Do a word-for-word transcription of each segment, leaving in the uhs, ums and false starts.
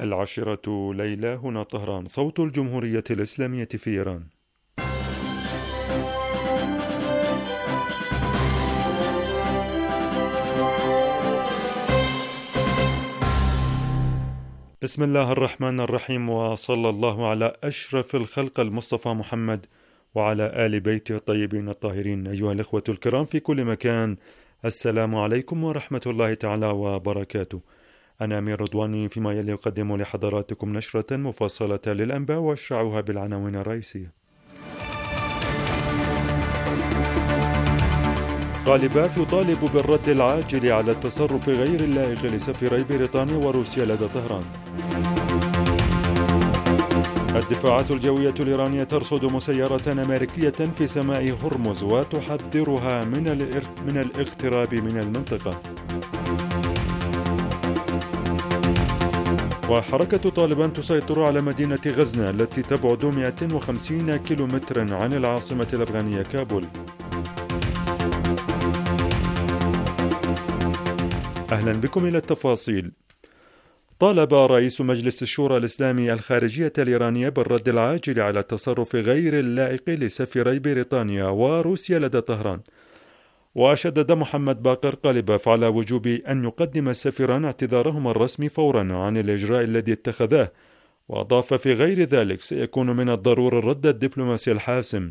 العاشرة ليلة، هنا طهران، صوت الجمهورية الإسلامية في إيران. بسم الله الرحمن الرحيم، وصلى الله على أشرف الخلق المصطفى محمد وعلى آل بيته الطيبين الطاهرين. أيها الإخوة الكرام في كل مكان، السلام عليكم ورحمة الله تعالى وبركاته. أنا أمير رضواني، فيما يلي أقدم لحضراتكم نشرة مفصلة للأنباء وأشرعها بالعناوين الرئيسية. قالباف يطالب بالرد العاجل على التصرف غير اللائق لسفيري بريطانيا وروسيا لدى طهران. الدفاعات الجوية الإيرانية ترصد مسيرة أمريكية في سماء هرمز وتحذرها من من الاقتراب من المنطقة. وحركة طالبان تسيطر على مدينة غزنة التي تبعد مئة وخمسين كيلومترا عن العاصمة الأفغانية كابول. أهلا بكم إلى التفاصيل. طالب رئيس مجلس الشورى الإسلامي الخارجية الإيرانية بالرد العاجل على التصرف غير اللائق لسفيري بريطانيا وروسيا لدى طهران، وشدد محمد باقر قالباف على وجوب أن يقدم السفيران اعتذارهما الرسمي فورا عن الإجراء الذي اتخذاه، وأضاف في غير ذلك سيكون من الضروري الرد الدبلوماسي الحاسم.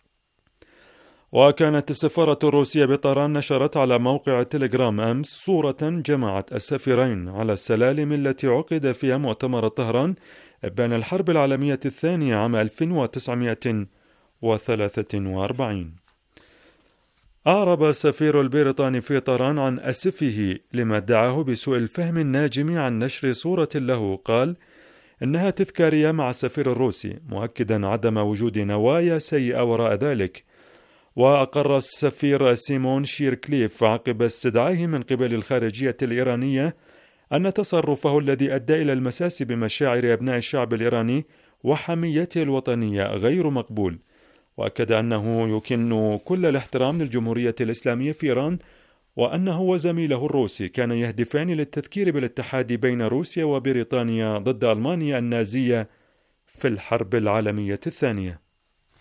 وكانت السفارة الروسية بطهران نشرت على موقع تليجرام أمس صورة جمعت السفيرين على السلالم التي عقد فيها مؤتمر طهران بين الحرب العالمية الثانية عام ألف وتسعمئة وثلاثة وأربعين. أعرب السفير البريطاني في طهران عن أسفه لما ادعاه بسوء الفهم الناجم عن نشر صورة له. قال إنها تذكارية مع السفير الروسي، مؤكدا عدم وجود نوايا سيئة وراء ذلك. وأقر السفير سيمون شيركليف عقب استدعائه من قبل الخارجية الإيرانية أن تصرفه الذي أدى إلى المساس بمشاعر أبناء الشعب الإيراني وحميته الوطنية غير مقبول، وأكد أنه يكن كل الاحترام للجمهورية الإسلامية في إيران، وأنه وزميله الروسي كان يهدفان للتذكير بالاتحاد بين روسيا وبريطانيا ضد ألمانيا النازية في الحرب العالمية الثانية.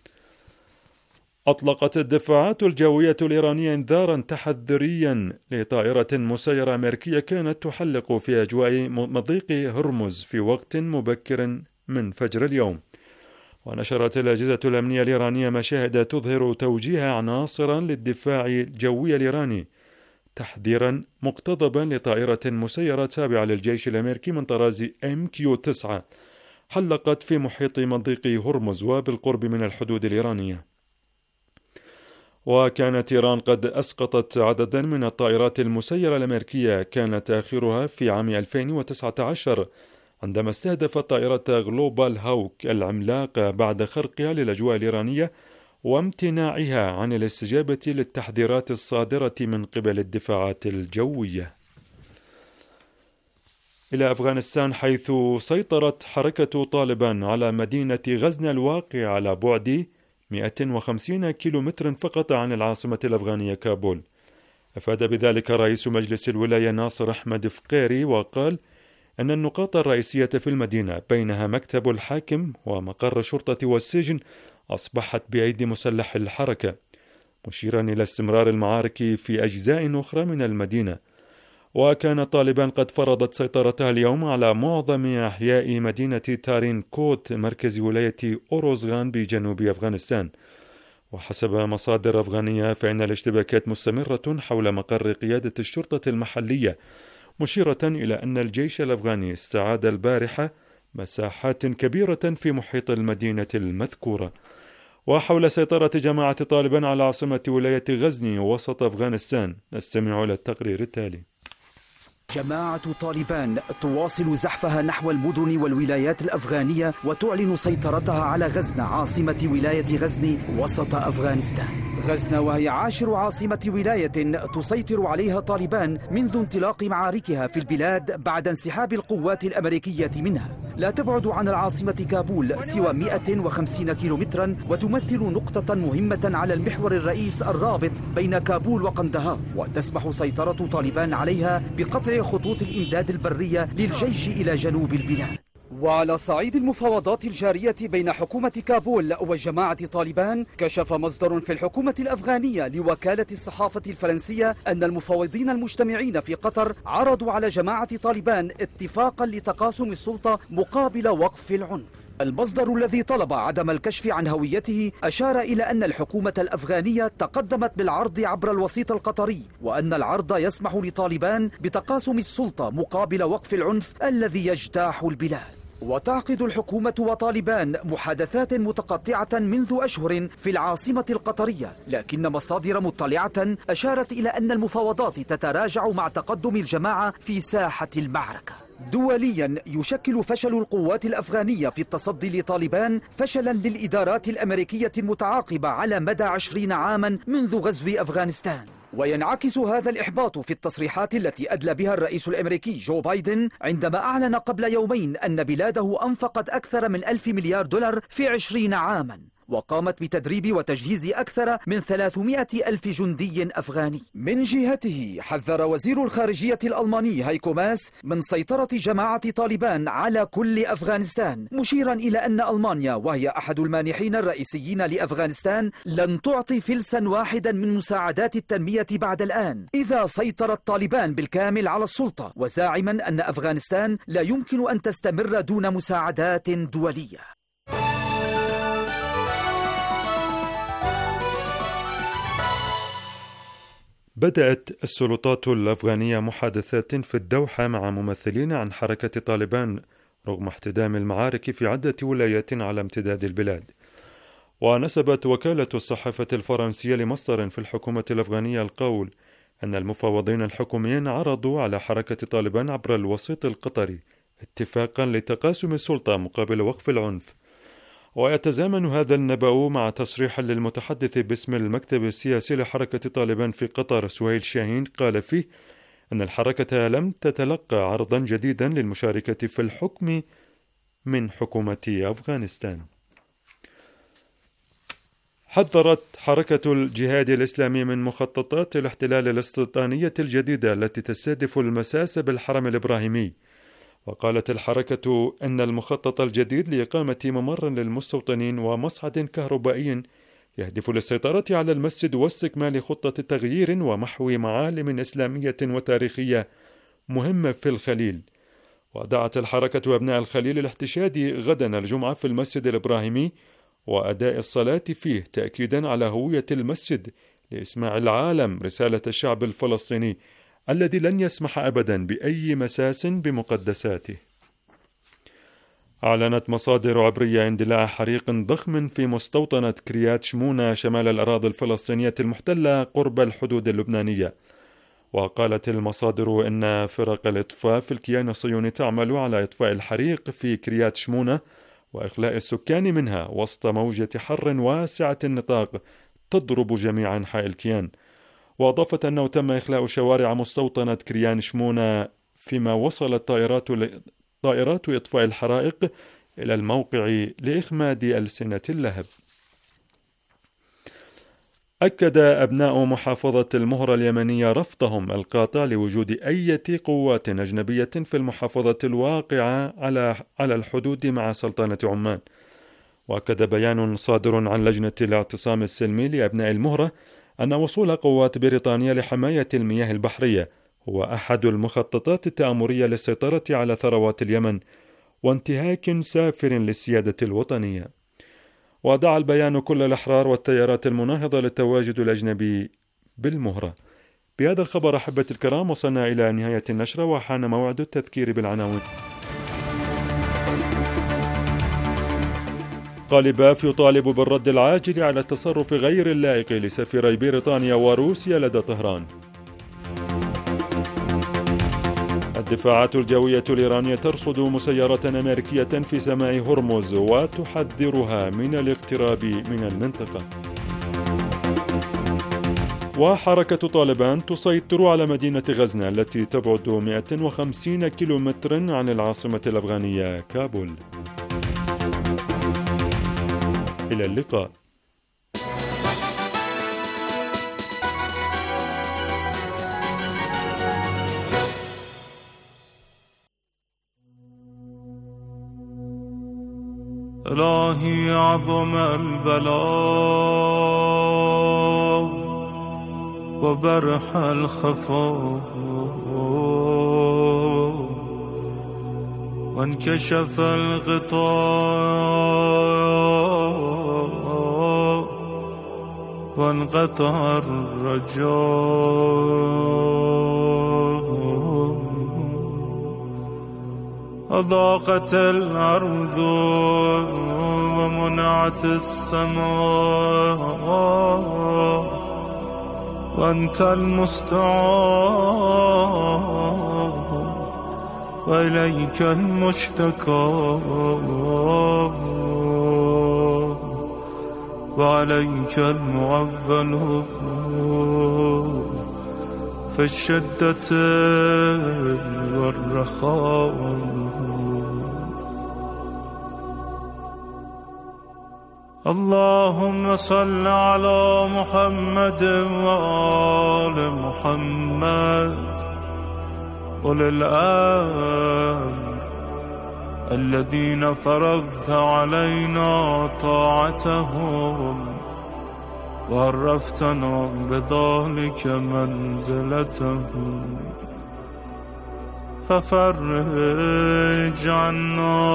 أطلقت الدفاعات الجوية الإيرانية إنذارا تحذيريا لطائرة مسيرة أمريكية كانت تحلق في أجواء مضيق هرمز في وقت مبكر من فجر اليوم. ونشرت الأجهزة الأمنية الإيرانية مشاهد تظهر توجيه عناصرا للدفاع الجوي الإيراني تحذيرا مقتضبا لطائرة مسيرة تابعة للجيش الأمريكي من طراز إم كيو تسعة حلقت في محيط مضيق هرمز وبالقرب من الحدود الإيرانية. وكانت إيران قد أسقطت عددا من الطائرات المسيرة الأمريكية، كانت آخرها في عام ألفين وتسعة عشر عندما استهدفت طائرة غلوبال هاوك العملاقة بعد خرقها للأجواء الإيرانية وامتناعها عن الاستجابة للتحذيرات الصادرة من قبل الدفاعات الجوية. إلى أفغانستان، حيث سيطرت حركة طالبان على مدينة غزنة الواقعة على بعد مئة وخمسين كيلومتر فقط عن العاصمة الأفغانية كابول. أفاد بذلك رئيس مجلس الولاية ناصر أحمد فقيري، وقال أن النقاط الرئيسية في المدينة بينها مكتب الحاكم ومقر الشرطة والسجن أصبحت بأيدي مسلح الحركة، مشيرا إلى استمرار المعارك في أجزاء أخرى من المدينة. وكان طالبان قد فرضت سيطرتها اليوم على معظم أحياء مدينة تارين كوت مركز ولاية أوروزغان بجنوب أفغانستان. وحسب مصادر أفغانية فإن الاشتباكات مستمرة حول مقر قيادة الشرطة المحلية، مشيرة إلى أن الجيش الأفغاني استعاد البارحة مساحات كبيرة في محيط المدينة المذكورة. وحول سيطرة جماعة طالبان على عاصمة ولاية غزني وسط أفغانستان، نستمع إلى التقرير التالي. جماعة طالبان تواصل زحفها نحو المدن والولايات الأفغانية وتعلن سيطرتها على غزنة عاصمة ولاية غزني وسط أفغانستان. غزنة وهي عاشر عاصمة ولاية تسيطر عليها طالبان منذ انطلاق معاركها في البلاد بعد انسحاب القوات الأمريكية منها. لا تبعد عن العاصمة كابول سوى مئة وخمسين كيلومترا، وتمثل نقطة مهمة على المحور الرئيس الرابط بين كابول وقندهار، وتسمح سيطرة طالبان عليها بقطع خطوط الإمداد البرية للجيش إلى جنوب البلاد. وعلى صعيد المفاوضات الجارية بين حكومة كابول وجماعة طالبان، كشف مصدر في الحكومة الأفغانية لوكالة الصحافة الفرنسية أن المفاوضين المجتمعين في قطر عرضوا على جماعة طالبان اتفاقا لتقاسم السلطة مقابل وقف العنف. المصدر الذي طلب عدم الكشف عن هويته أشار إلى أن الحكومة الأفغانية تقدمت بالعرض عبر الوسيط القطري، وأن العرض يسمح لطالبان بتقاسم السلطة مقابل وقف العنف الذي يجتاح البلاد. وتعقد الحكومة وطالبان محادثات متقطعة منذ أشهر في العاصمة القطرية، لكن مصادر مطلعة أشارت إلى أن المفاوضات تتراجع مع تقدم الجماعة في ساحة المعركة. دوليا، يشكل فشل القوات الأفغانية في التصدي لطالبان فشلا للإدارات الأمريكية المتعاقبة على مدى عشرين عاما منذ غزو أفغانستان. وينعكس هذا الإحباط في التصريحات التي أدلى بها الرئيس الأمريكي جو بايدن عندما أعلن قبل يومين أن بلاده أنفقت أكثر من ألف مليار دولار في عشرين عاما، وقامت بتدريب وتجهيز أكثر من ثلاثمائة ألف جندي أفغاني. من جهته، حذر وزير الخارجية الألماني هايكو ماس من سيطرة جماعة طالبان على كل أفغانستان، مشيرا إلى أن ألمانيا، وهي أحد المانحين الرئيسيين لأفغانستان، لن تعطي فلسا واحدا من مساعدات التنمية بعد الآن إذا سيطرت طالبان بالكامل على السلطة، وزاعما أن أفغانستان لا يمكن أن تستمر دون مساعدات دولية. بدأت السلطات الأفغانية محادثات في الدوحة مع ممثلين عن حركة طالبان رغم احتدام المعارك في عدة ولايات على امتداد البلاد. ونسبت وكالة الصحافة الفرنسية لمصدر في الحكومة الأفغانية القول أن المفاوضين الحكوميين عرضوا على حركة طالبان عبر الوسيط القطري اتفاقا لتقاسم السلطة مقابل وقف العنف. ويتزامن هذا النبأ مع تصريح للمتحدث باسم المكتب السياسي لحركة طالبان في قطر سهيل شاهين قال فيه أن الحركة لم تتلقى عرضا جديدا للمشاركة في الحكم من حكومة أفغانستان. حذرت حركة الجهاد الإسلامي من مخططات الاحتلال الاستيطانية الجديدة التي تستهدف المساس بالحرم الإبراهيمي. وقالت الحركة أن المخطط الجديد لإقامة ممر للمستوطنين ومصعد كهربائي يهدف للسيطرة على المسجد واستكمال خطة تغيير ومحو معالم إسلامية وتاريخية مهمة في الخليل. ودعت الحركة أبناء الخليل الاحتشاد غدا الجمعة في المسجد الإبراهيمي وأداء الصلاة فيه تأكيدا على هوية المسجد لإسماع العالم رسالة الشعب الفلسطيني الذي لن يسمح أبدا بأي مساس بمقدساته. أعلنت مصادر عبرية اندلاع حريق ضخم في مستوطنة كريات شمونة شمال الأراضي الفلسطينية المحتلة قرب الحدود اللبنانية. وقالت المصادر إن فرق الإطفاء في الكيان الصهيوني تعمل على إطفاء الحريق في كريات شمونة وإخلاء السكان منها وسط موجة حر واسعة النطاق تضرب جميع أنحاء الكيان. وأضافت أنه تم إخلاء شوارع مستوطنة كريان شمونة فيما وصلت طائرات طائرات إطفاء الحرائق إلى الموقع لإخماد ألسنة اللهب. أكد أبناء محافظة المهرة اليمنية رفضهم القاطع لوجود أي قوات أجنبية في المحافظة الواقعة على على الحدود مع سلطنة عمان. وأكد بيان صادر عن لجنة الاعتصام السلمي لأبناء المهرة أن وصول قوات بريطانيا لحماية المياه البحرية هو أحد المخططات التآمرية للسيطرة على ثروات اليمن وانتهاك سافر للسيادة الوطنية. ودعا البيان كل الأحرار والتيارات المناهضة للتواجد الأجنبي بالمهرة. بهذا الخبر أحبة الكرام وصلنا إلى نهاية النشرة وحان موعد التذكير بالعناوين. قالباف يطالب بالرد العاجل على التصرف غير اللائق لسفيري بريطانيا وروسيا لدى طهران. الدفاعات الجوية الإيرانية ترصد مسيرة أمريكية في سماء هرمز وتحذرها من الاقتراب من المنطقة. وحركة طالبان تسيطر على مدينة غزنة التي تبعد مئة وخمسين كيلومترا عن العاصمة الأفغانية كابول. إلى اللقاء. إلهي عظم البلاء وبرح الخفاء وانكشف الغطاء وانقطع الرجاء أضاقت الأرض ومنعت السماء وأنت المستعان وإليك المشتكى وعليك المعول في الشدة والرخاء. اللهم صل على محمد وآل محمد أولي الأمر الذين فرضت علينا طاعتهم وعرفتنا بذلك منزلتهم ففرج عنا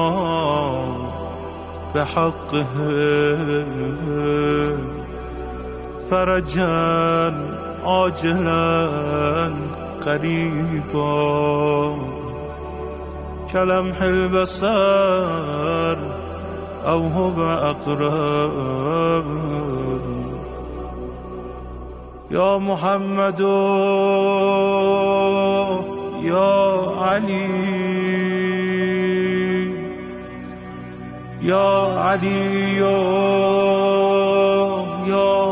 بحقه فرجا عاجلا قريبا كلمح البصر أو هو أقرب. يا محمد يا علي يا علي يا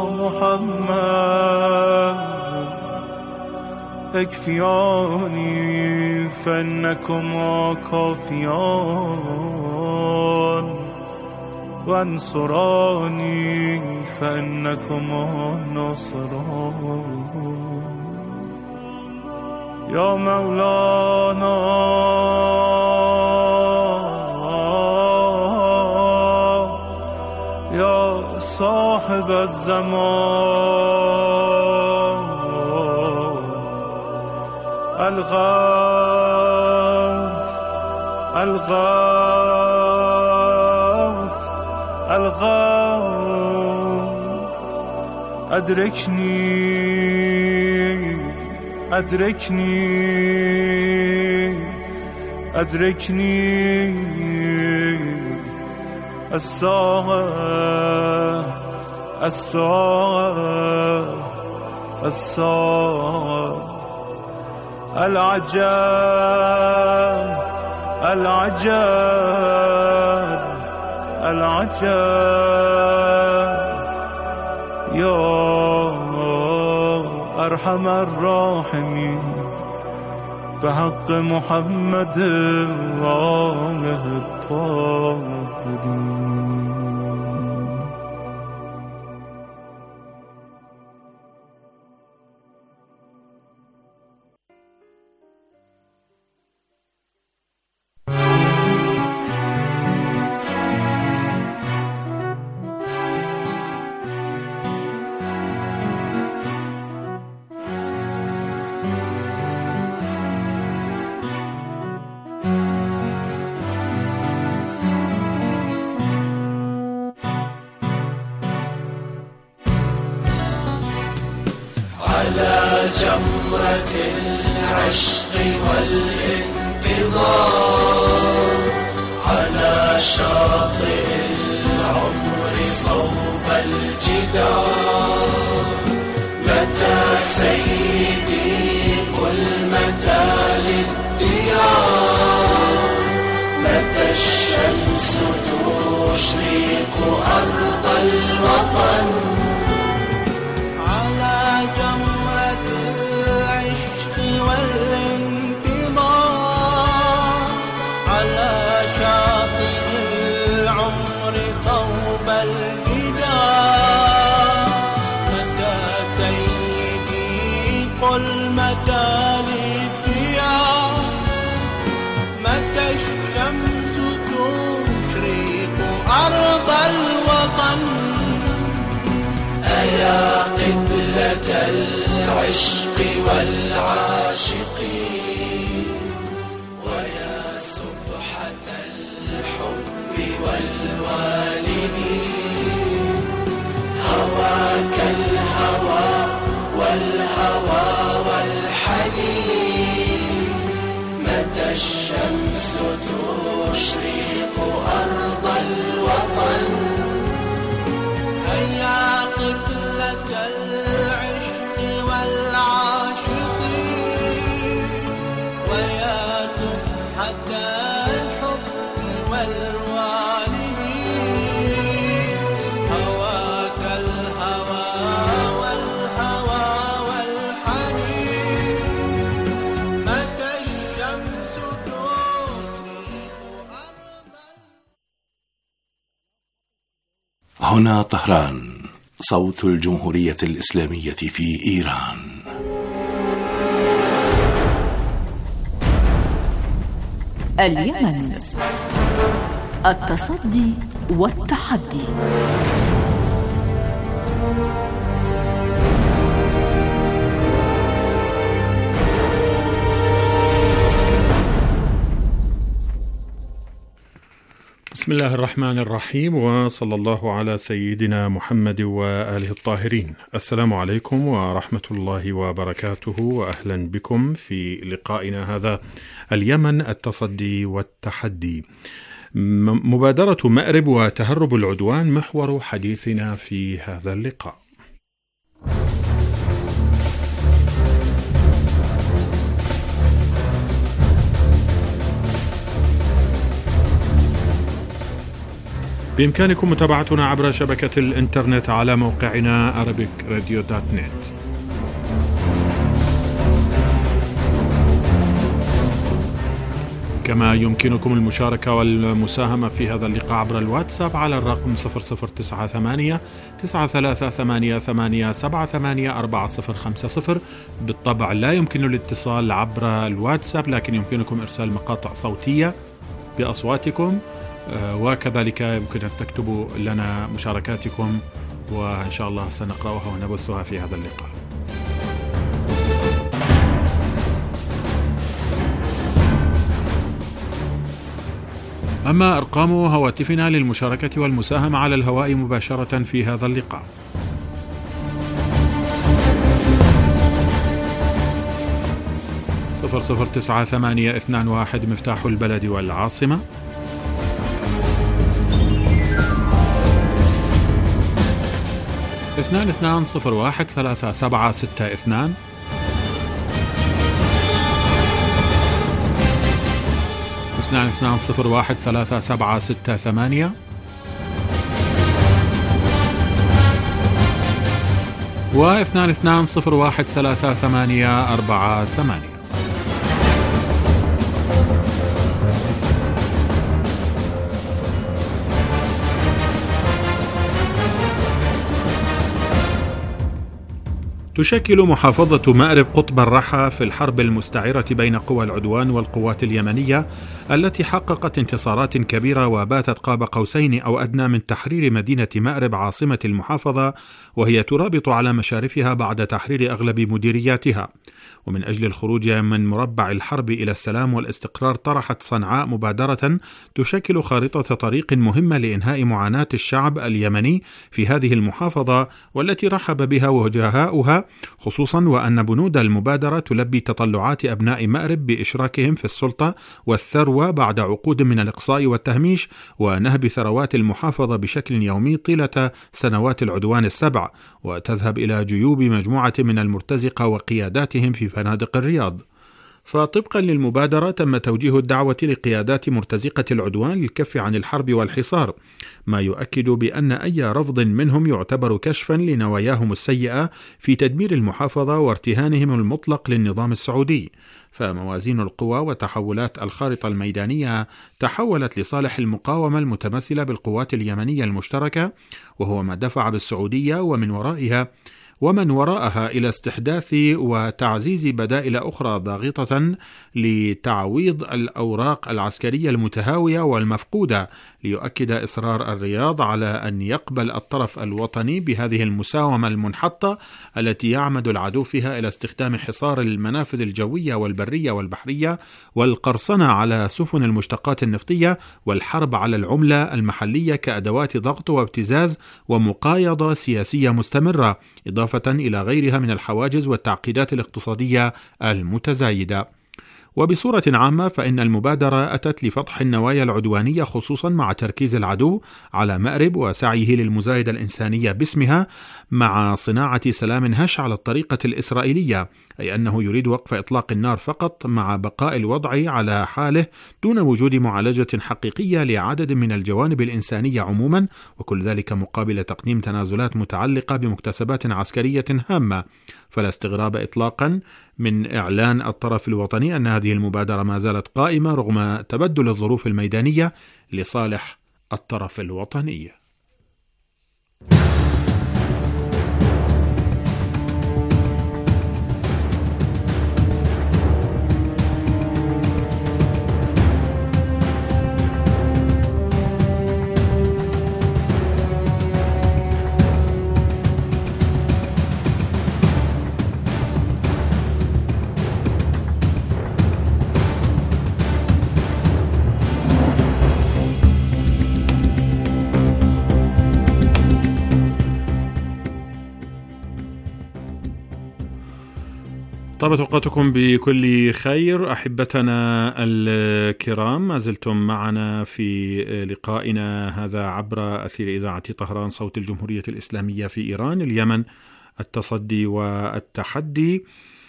محمد اكفياني فإنكما كافيان وانصراني فإنكما ناصران. يا مولانا يا صاحب الزمان الغوث الغوث الغوث أدركني أدركني أدركني الساعة الساعة الساعة العجاب العجاب العجاب. يا أرحم الراحمين بحق محمد وآله الطاهرين. جمرة العشق والانتظار على شاطئ العمر صوب الجدار. متى سيدي قل متى للديار، متى الشمس تشرق أرض الوطن. على قل متى للديار، متى الشمس تشرق أرض الوطن. أيا قبلة العشق والعاشقين، ويا سبحة الحب والوالدين، هواك الهوى والهوى والحنين، متى الشمس تشرق أرض الوطن. هيا قبلة العشق والعاشقين، ويا سبحة الحب والوالدين، هواك الهوى والهوى والحنين، متى الشمس تشرق أرض. هنا طهران، صوت الجمهورية الإسلامية في إيران. اليمن، التصدي والتحدي. بسم الله الرحمن الرحيم، وصلى الله على سيدنا محمد وآله الطاهرين. السلام عليكم ورحمة الله وبركاته، وأهلا بكم في لقائنا هذا اليمن، التصدي والتحدي. مبادرة مأرب وتهرب العدوان محور حديثنا في هذا اللقاء. بإمكانكم متابعتنا عبر شبكة الإنترنت على موقعنا أرابيك راديو دوت نت. كما يمكنكم المشاركة والمساهمة في هذا اللقاء عبر الواتساب على الرقم صفر صفر تسعة ثمانية تسعة ثلاثة ثمانية ثمانية سبعة ثمانية أربعة صفر خمسة صفر. بالطبع لا يمكن الاتصال عبر الواتساب، لكن يمكنكم إرسال مقاطع صوتية بأصواتكم، وكذلك يمكن أن تكتبوا لنا مشاركاتكم، وإن شاء الله سنقرأها ونبثها في هذا اللقاء. أما أرقام هواتفنا للمشاركة والمساهمة على الهواء مباشرة في هذا اللقاء: صفر صفر تسعة ثمانية اثنان واحد مفتاح البلد والعاصمة، اثنان اثنان صفر واحد ثلاثة سبعة ستة اثنان، اثنان اثنان صفر واحد ثلاثة سبعة ستة ثمانية، واثنان اثنان صفر واحد ثلاثة ثمانية أربعة ثمانية. تشكل محافظة مأرب قطب الرحى في الحرب المستعرة بين قوى العدوان والقوات اليمنية التي حققت انتصارات كبيرة وباتت قاب قوسين أو أدنى من تحرير مدينة مأرب عاصمة المحافظة، وهي ترابط على مشارفها بعد تحرير أغلب مديرياتها. ومن أجل الخروج من مربع الحرب إلى السلام والاستقرار طرحت صنعاء مبادرة تشكل خارطة طريق مهمة لإنهاء معاناة الشعب اليمني في هذه المحافظة، والتي رحب بها وجهاؤها، خصوصا وأن بنود المبادرة تلبي تطلعات أبناء مأرب بإشراكهم في السلطة والثروة بعد عقود من الإقصاء والتهميش ونهب ثروات المحافظة بشكل يومي طيلة سنوات العدوان السبع، وتذهب إلى جيوب مجموعة من المرتزقة وقياداتهم في فنادق الرياض. فطبقا للمبادرة تم توجيه الدعوة لقيادات مرتزقة العدوان للكف عن الحرب والحصار، ما يؤكد بأن أي رفض منهم يعتبر كشفا لنواياهم السيئة في تدمير المحافظة وارتهانهم المطلق للنظام السعودي. فموازين القوى وتحولات الخارطة الميدانية تحولت لصالح المقاومة المتمثلة بالقوات اليمنية المشتركة، وهو ما دفع بالسعودية ومن ورائها ومن وراءها إلى استحداث وتعزيز بدائل أخرى ضاغطة لتعويض الأوراق العسكرية المتهاوية والمفقودة، ليؤكد إصرار الرياض على أن يقبل الطرف الوطني بهذه المساومة المنحطة التي يعمد العدو فيها إلى استخدام حصار المنافذ الجوية والبرية والبحرية والقرصنة على سفن المشتقات النفطية والحرب على العملة المحلية كأدوات ضغط وابتزاز ومقايضة سياسية مستمرة، إضافة إلى غيرها من الحواجز والتعقيدات الاقتصادية المتزايدة. وبصورة عامة فإن المبادرة أتت لفضح النوايا العدوانية، خصوصا مع تركيز العدو على مأرب وسعيه للمزايدة الإنسانية باسمها، مع صناعة سلام هش على الطريقة الإسرائيلية، أي أنه يريد وقف إطلاق النار فقط مع بقاء الوضع على حاله دون وجود معالجة حقيقية لعدد من الجوانب الإنسانية عموما، وكل ذلك مقابل تقديم تنازلات متعلقة بمكتسبات عسكرية هامة. فلا استغراب إطلاقا من إعلان الطرف الوطني أن هذه المبادرة ما زالت قائمة رغم تبدل الظروف الميدانية لصالح الطرف الوطني. طابت أوقاتكم بكل خير أحبتنا الكرام، ما زلتم معنا في لقائنا هذا عبر أثير إذاعة طهران صوت الجمهورية الإسلامية في إيران، اليمن، التصدي والتحدي،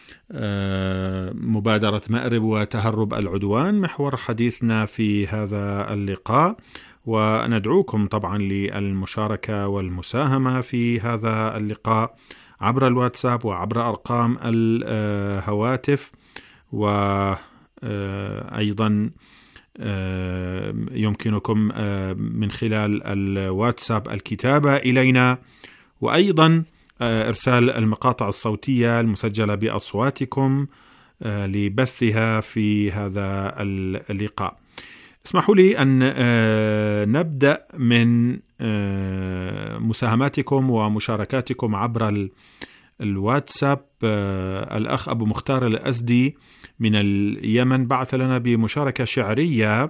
مبادرة مأرب وتهرب العدوان، محور حديثنا في هذا اللقاء. وندعوكم طبعا للمشاركة والمساهمة في هذا اللقاء عبر الواتساب وعبر أرقام الهواتف، وأيضا يمكنكم من خلال الواتساب الكتابة إلينا، وأيضا إرسال المقاطع الصوتية المسجلة بأصواتكم لبثها في هذا اللقاء. اسمحوا لي أن نبدأ من مساهماتكم ومشاركاتكم عبر الواتساب. الأخ أبو مختار الأزدي من اليمن بعث لنا بمشاركة شعرية،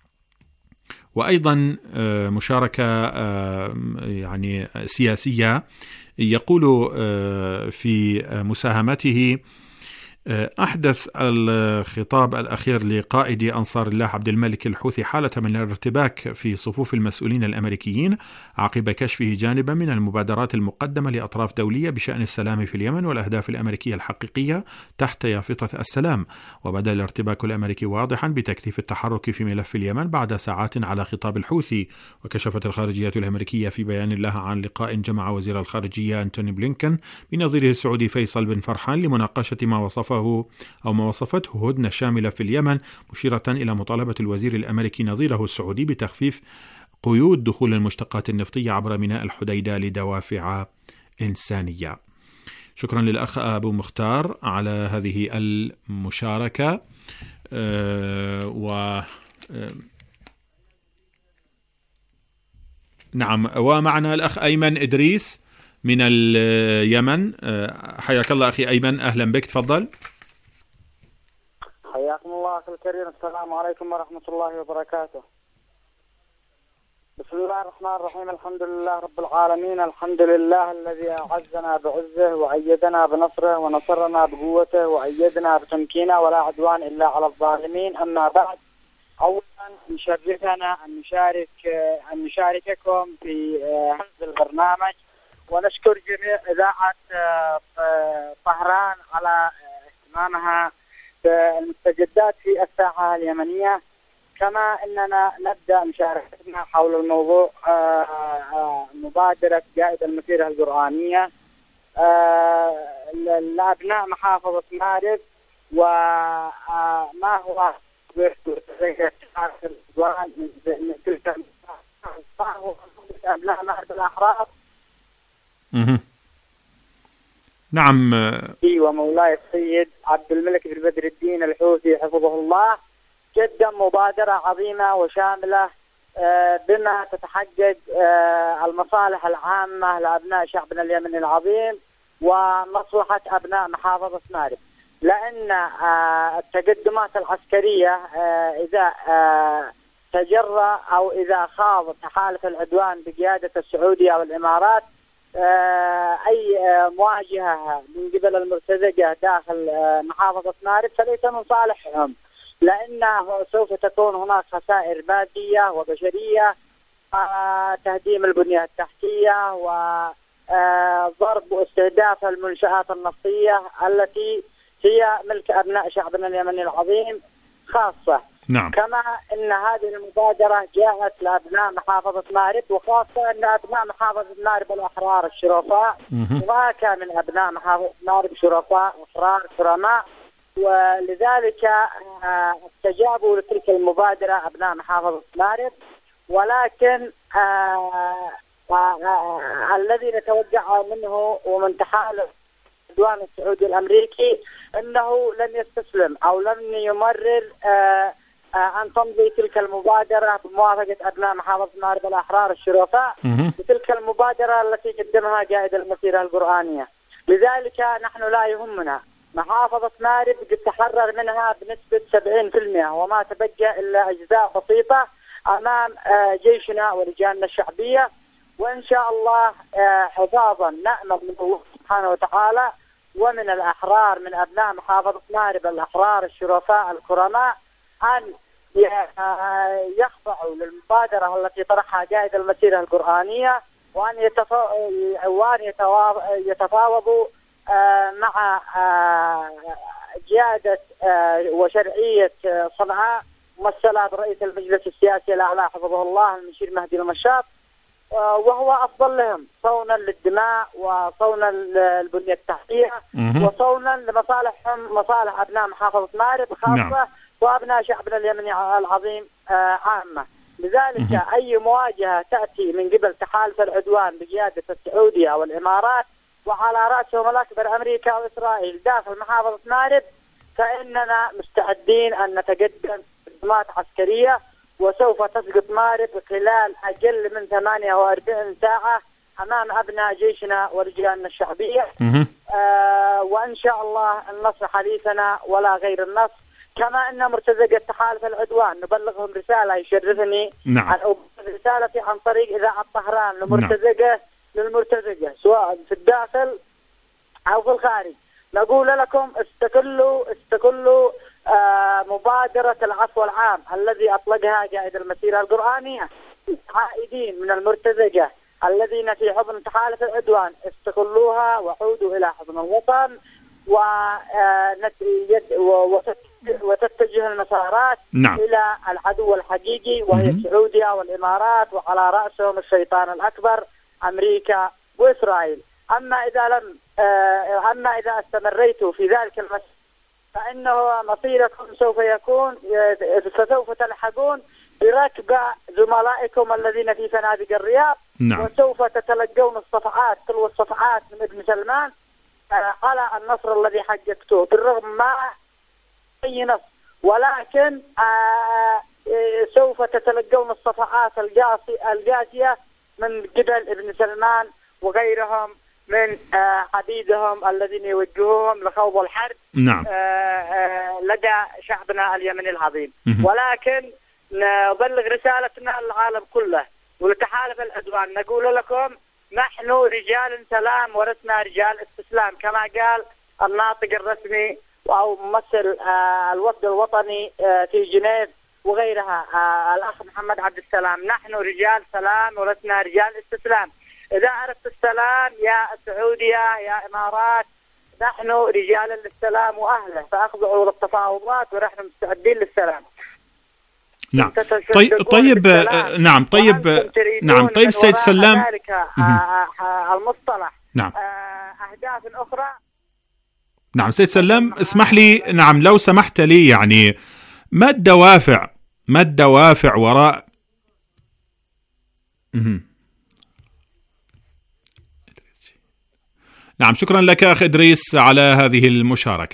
وأيضا مشاركة يعني سياسية. يقول في مساهمته: أحدث الخطاب الأخير لقائد أنصار الله عبد الملك الحوثي حالة من الارتباك في صفوف المسؤولين الأمريكيين عقب كشفه جانبا من المبادرات المقدمة لأطراف دولية بشأن السلام في اليمن والأهداف الأمريكية الحقيقية تحت يافطة السلام. وبدأ الارتباك الأمريكي واضحا بتكثيف التحرك في ملف اليمن بعد ساعات على خطاب الحوثي. وكشفت الخارجية الأمريكية في بيان لها عن لقاء جمع وزير الخارجية أنتوني بلينكن بنظيره السعودي فيصل بن فرحان لمناقشة ما وصفه أو ما وصفته هدنة شاملة في اليمن، مشيرة إلى مطالبة الوزير الأمريكي نظيره السعودي بتخفيف قيود دخول المشتقات النفطية عبر ميناء الحديدة لدوافع إنسانية. شكرا للأخ أبو مختار على هذه المشاركة. أه و أه نعم، ومعنا الأخ أيمن إدريس من اليمن. أه حياك الله أخي أيمن، أهلا بك، تفضل. حياكم الله أخي الكريم، السلام عليكم ورحمة الله وبركاته. بسم الله الرحمن الرحيم، الحمد لله رب العالمين، الحمد لله الذي أعزنا بعزه وأيدنا بنصره ونصرنا بقوته وأيدنا بتمكينه ولا عدوان إلا على الظالمين. أما بعد، أولا نشرفنا أن نشارك أن نشارككم في هذا البرنامج، ونشكر جميع إذاعة طهران على اهتمامها بالمستجدات في الساحة اليمنية. كما أننا نبدأ مشاركتنا حول الموضوع مبادرة قائد المسيرة القرآنية لأبناء محافظة مأرب، وما هو أبناء مأرب الأحرار. نعم. ومولاي السيد عبد الملك بن بدر الدين الحوثي حفظه الله قدم مبادرة عظيمة وشاملة بما تتحقق المصالح العامة لأبناء شعبنا اليمني العظيم ومصلحة أبناء محافظة مأرب، لأن التقدمات العسكرية إذا تجرى أو إذا خاض تحالف العدوان بقيادة السعودية والإمارات أي مواجهة من قبل المرتزقة داخل محافظة مأرب فليس من صالحهم، لأنه سوف تكون هناك خسائر مادية وبشرية، تهديم البنية التحتية وضرب واستهداف المنشآت النفطية التي هي ملك أبناء شعبنا اليمني العظيم خاصة. نعم. كما أن هذه المبادرة جاءت لأبناء محافظة مأرب، وخاصة أن أبناء محافظة مأرب الأحرار الشرفاء، وهناك من أبناء محافظة مأرب شرفاء أحرار كرماء، ولذلك استجابوا لتلك المبادرة أبناء محافظة مأرب. ولكن الذي نتوقع منه ومن تحالف العدوان السعودي الأمريكي أنه لن يستسلم أو لن يمرر أن تمضي تلك المبادرة بموافقة أبناء محافظة مأرب الأحرار الشرفاء بتلك المبادرة التي قدمها قائد المسيرة القرآنية. لذلك نحن لا يهمنا، محافظة مأرب قد تحرر منها بنسبة سبعين بالمئة وما تبقى إلا أجزاء بسيطة أمام جيشنا ورجالنا الشعبية، وإن شاء الله حفاظا نأمل من الله سبحانه وتعالى ومن الأحرار من أبناء محافظة مأرب الأحرار الشرفاء الكرماء أن يخضعوا للمبادرة التي طرحها قائد المسيرة القرآنية، وأن يتفاوضوا مع قيادة وشرعية صنعاء ممثلة برئيس المجلس السياسي الأعلى حفظه الله المشير مهدي المشاط، وهو أفضل لهم صونا للدماء وصونا البنية التحتية وصونا لمصالحهم مصالح أبناء محافظة مأرب خاصة. نعم. وأبناء شعبنا اليمني العظيم عامة. لذلك مم. أي مواجهة تأتي من قبل تحالف العدوان بقيادة السعودية والإمارات وعلى رأسهم الأكبر أمريكا وإسرائيل داخل محافظة مأرب فإننا مستعدين أن نتقدم خدمات عسكرية، وسوف تسقط مأرب خلال أقل من ثمانية وأربعين ساعة أمام أبناء جيشنا ورجالنا الشعبية. آه وإن شاء الله النصر حليفنا ولا غير النصر. كما أن مرتزقة تحالف العدوان نبلغهم رسالة يشرفني. نعم. أن أبلغ رسالتي عن طريق إذاعة طهران لمرتزقة نعم. للمرتزقة سواء في الداخل أو في الخارج، نقول لكم استقلوا استقلوا آه مبادرة العفو العام الذي أطلقها قائد المسيرة القرآنية. عائدين من المرتزقة الذين في حضن تحالف العدوان استقلوها وعودوا إلى حضن الوطن وتتجه المسارات نعم. إلى العدو الحقيقي وهي السعودية والإمارات وعلى رأسهم الشيطان الأكبر أمريكا وإسرائيل. أما إذا لم أما إذا استمريتوا في ذلك المسار فإنه مصيركم سوف يكون فسوف تلحقون بركب زملائكم الذين في فنادق الرياض. نعم. وسوف تتلقون الصفعات تلو الصفعات من ابن سلمان على النصر الذي حققته بالرغم ما أي نصر، ولكن سوف تتلقون الصفعات القاسية من قبل ابن سلمان وغيرهم من عبيدهم الذين يوجهوهم لخوض الحرب. نعم. لدى شعبنا اليمني العظيم. ولكن نبلغ رسالتنا للعالم كله ولتحالف العدوان، نقول لكم نحن رجال سلام ولسنا رجال استسلام، كما قال الناطق الرسمي أو ممثل الوفد الوطني في جنيف وغيرها الأخ محمد عبد السلام. نحن رجال سلام ولسنا رجال استسلام. إذا أردت السلام يا السعودية يا إمارات نحن رجال للسلام وأهله، فأخضعوا للتفاوضات ونحن مستعدين للسلام. نعم. طيب طيب نعم طيب نعم طيب سيد سلام المصطلح نعم أهداف أخرى. نعم سيد سلام اسمح لي، نعم لو سمحت لي، يعني ما الدوافع ما الدوافع وراء نعم، شكرا لك أخ إدريس على هذه المشاركة.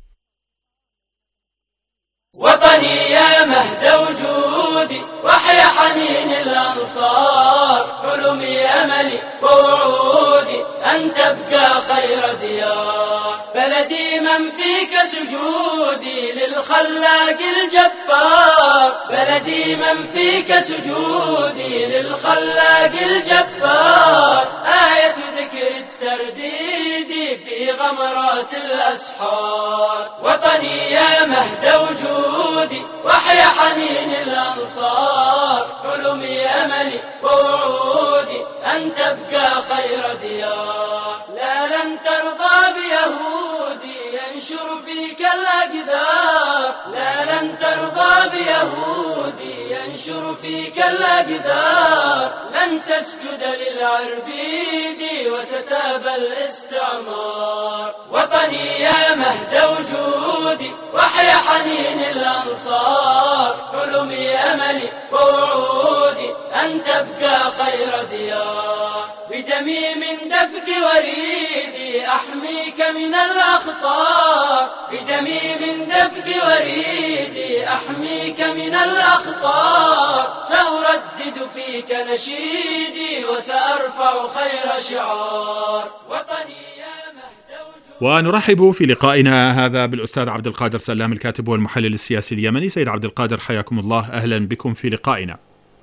وطني يا مهد وجودي وحيا حنين الأنصار، حلمي أملي ووعودي أن تبقى خير ديار، بلدي من فيك سجودي للخلاق الجبار، بلدي من فيك سجودي للخلاق الجبار، آية ذكر الترديد في غمرات الأسحار، وطني يا مهد وجودي وحيا حنين الأنصار، حلمي أملي ووعودي أن تبقى خير ديار، لا لن ترضى بيهودي ينشر فيك الأقدار، لا لن ترضى بيهودي ينشر فيك الأقدار، لن تسجد للعربيد وستابى الاستعمار، وطني يا مهد وجودي وحيا حنين الأنصار، حلمي أملي ووعودي أن تبقى خير ديار، بدمي من دفق وريدي أحميك من الأخطار، بدمي من دفق وريدي أحميك من الأخطار، سأردد فيك نشيدي وسأرفع خير شعار، وطني يا مهد. ونرحب في لقائنا هذا بالأستاذ عبد القادر سلام، الكاتب والمحلل السياسي اليمني. سيد عبد القادر، حياكم الله، أهلا بكم في لقائنا.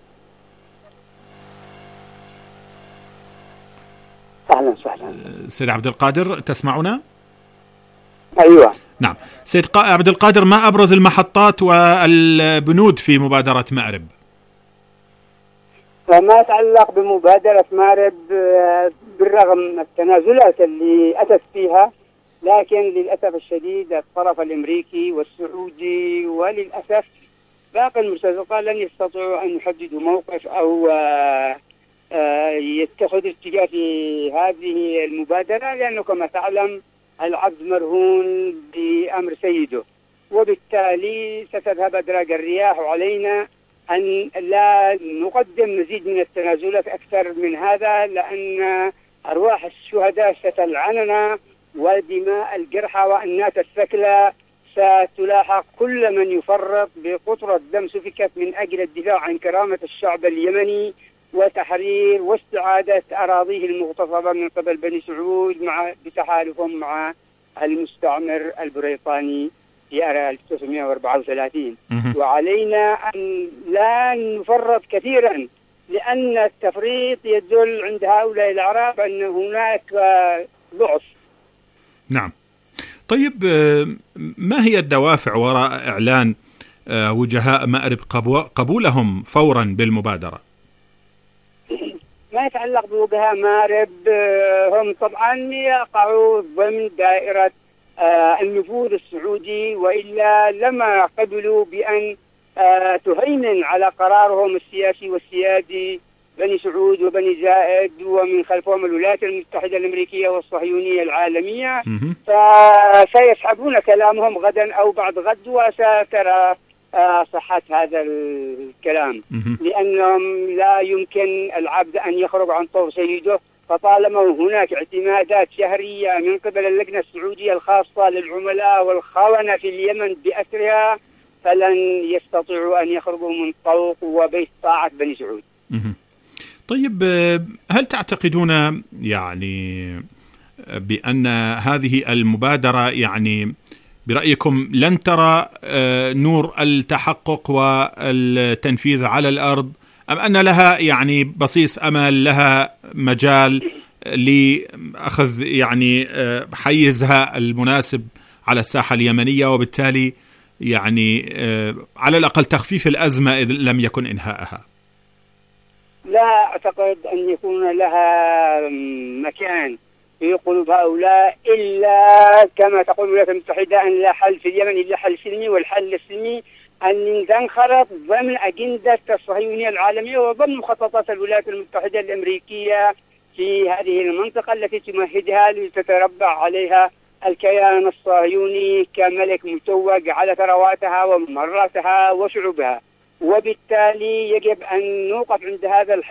أهلا وسهلا. سيد عبد القادر، تسمعنا؟ أيوة. نعم. سيد عبد القادر، ما أبرز المحطات والبنود في مبادرة مأرب؟ فما يتعلق بمبادرة مأرب، بالرغم من التنازلات اللي أتت فيها، لكن للأسف الشديد الطرف الأمريكي والسعودي وللأسف باقي المرتزقة لن يستطيعوا أن يحددوا موقف أو يتخذ اتجاه في هذه المبادرة، لأنه كما تعلم العبد مرهون بأمر سيده، وبالتالي ستذهب أدراج الرياح، وعلينا أن لا نقدم مزيد من التنازلات أكثر من هذا، لأن أرواح الشهداء ستلعننا، ودماء الجرحى والناس الثكلى ستلاحق كل من يفرط بقطرة دم سفكت من أجل الدفاع عن كرامة الشعب اليمني وتحرير واستعادة أراضيه المغتصبة من قبل بني سعود مع بتحالفهم مع المستعمر البريطاني في ألف وتسعمائة وأربعة وثلاثين. وعلينا أن لا نفرط كثيرا، لأن التفريط يدل عند هؤلاء الأعراب أن هناك ضعف. نعم. طيب، ما هي الدوافع وراء إعلان وجهاء مأرب قبولهم فورا بالمبادرة؟ ما يتعلق بوجهاء مأرب، هم طبعا يقعوا ضمن دائرة النفوذ السعودي، وإلا لما قبلوا بأن تهيمن على قرارهم السياسي والسيادي بني سعود وبني زائد، ومن خلفهم الولايات المتحدة الأمريكية والصهيونية العالمية، فسيسحبون كلامهم غدا أو بعد غد، وسترى صحة هذا الكلام، لأنهم لا يمكن العبد أن يخرج عن طور سيده، فطالما هناك اعتمادات شهرية من قبل اللجنة السعودية الخاصة للعملاء والخونة في اليمن بأسرها، فلن يستطيعوا أن يخرجوا من طوق وبيت طاعة بني سعود. طيب، هل تعتقدون يعني بأن هذه المبادرة يعني برأيكم لن ترى نور التحقق والتنفيذ على الأرض، أم أن لها يعني بصيص أمل، لها مجال لأخذ يعني حيزها المناسب على الساحة اليمنية، وبالتالي يعني على الأقل تخفيف الأزمة إذ لم يكن إنهاءها؟ لا أعتقد أن يكون لها مكان في قلوب هؤلاء، إلا كما تقول الولايات المتحدة أن لا حل في اليمن إلا حل سلمي، والحل السلمي أن تنخرط ضمن أجندة الصهيونية العالمية وضمن مخططات الولايات المتحدة الأمريكية في هذه المنطقة التي تمهدها لتتربع عليها الكيان الصهيوني كملك متوج على ثرواتها وممراتها وشعوبها. وبالتالي يجب أن نوقف عند هذا الحد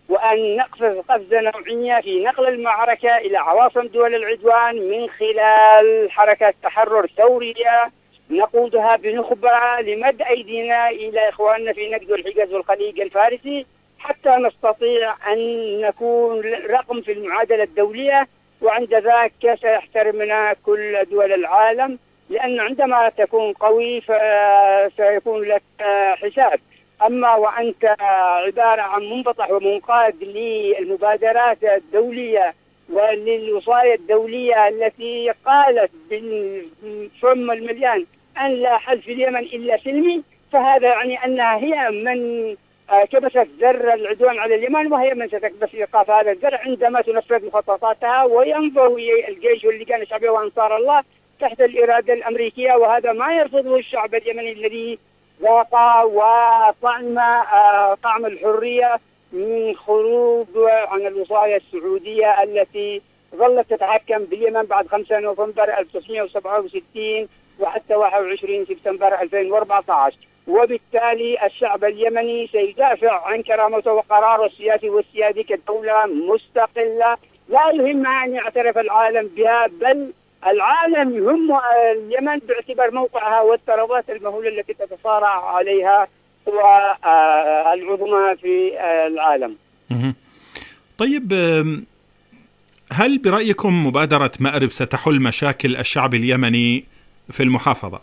وأن نقفز قفزة نوعية في نقل المعركة إلى عواصم دول العدوان من خلال حركة تحرر ثورية نقودها بنخبة لمد أيدينا إلى إخواننا في نجد والحجاز والخليج الفارسي حتى نستطيع أن نكون رقم في المعادلة الدولية، وعند ذاك سيحترمنا كل دول العالم، لأن عندما تكون قوي فسيكون لك حساب. أما وأنت عبارة عن منبطح ومنقاد للمبادرات الدولية وللوصاية الدولية التي قالت بالفم المليان أن لا حل في اليمن إلا سلمي، فهذا يعني أنها هي من كبست زر العدوان على اليمن، وهي من ستكبس إيقاف هذا الزر عندما تنفذ مخططاتها وينضوي الجيش واللجان الشعبية وأنصار الله تحت الإرادة الأمريكية. وهذا ما يرفضه الشعب اليمني الذي ذاق وطعم طعم الحرية من خروج عن الوصاية السعودية التي ظلت تتحكم باليمن بعد خمسة نوفمبر ألف وتسعمائة وسبعة وستين وحتى واحد وعشرين سبتمبر ألفين وأربعة عشر. وبالتالي الشعب اليمني سيدافع عن كرامته وقراره السياسي والسيادي كدولة مستقلة لا يهمها أن يعترف العالم بها، بل العالم يهم اليمن باعتبار موقعها والثروات المهولة التي تتصارع عليها والعظمى في العالم. طيب، هل برأيكم مبادرة مأرب ستحل مشاكل الشعب اليمني في المحافظة؟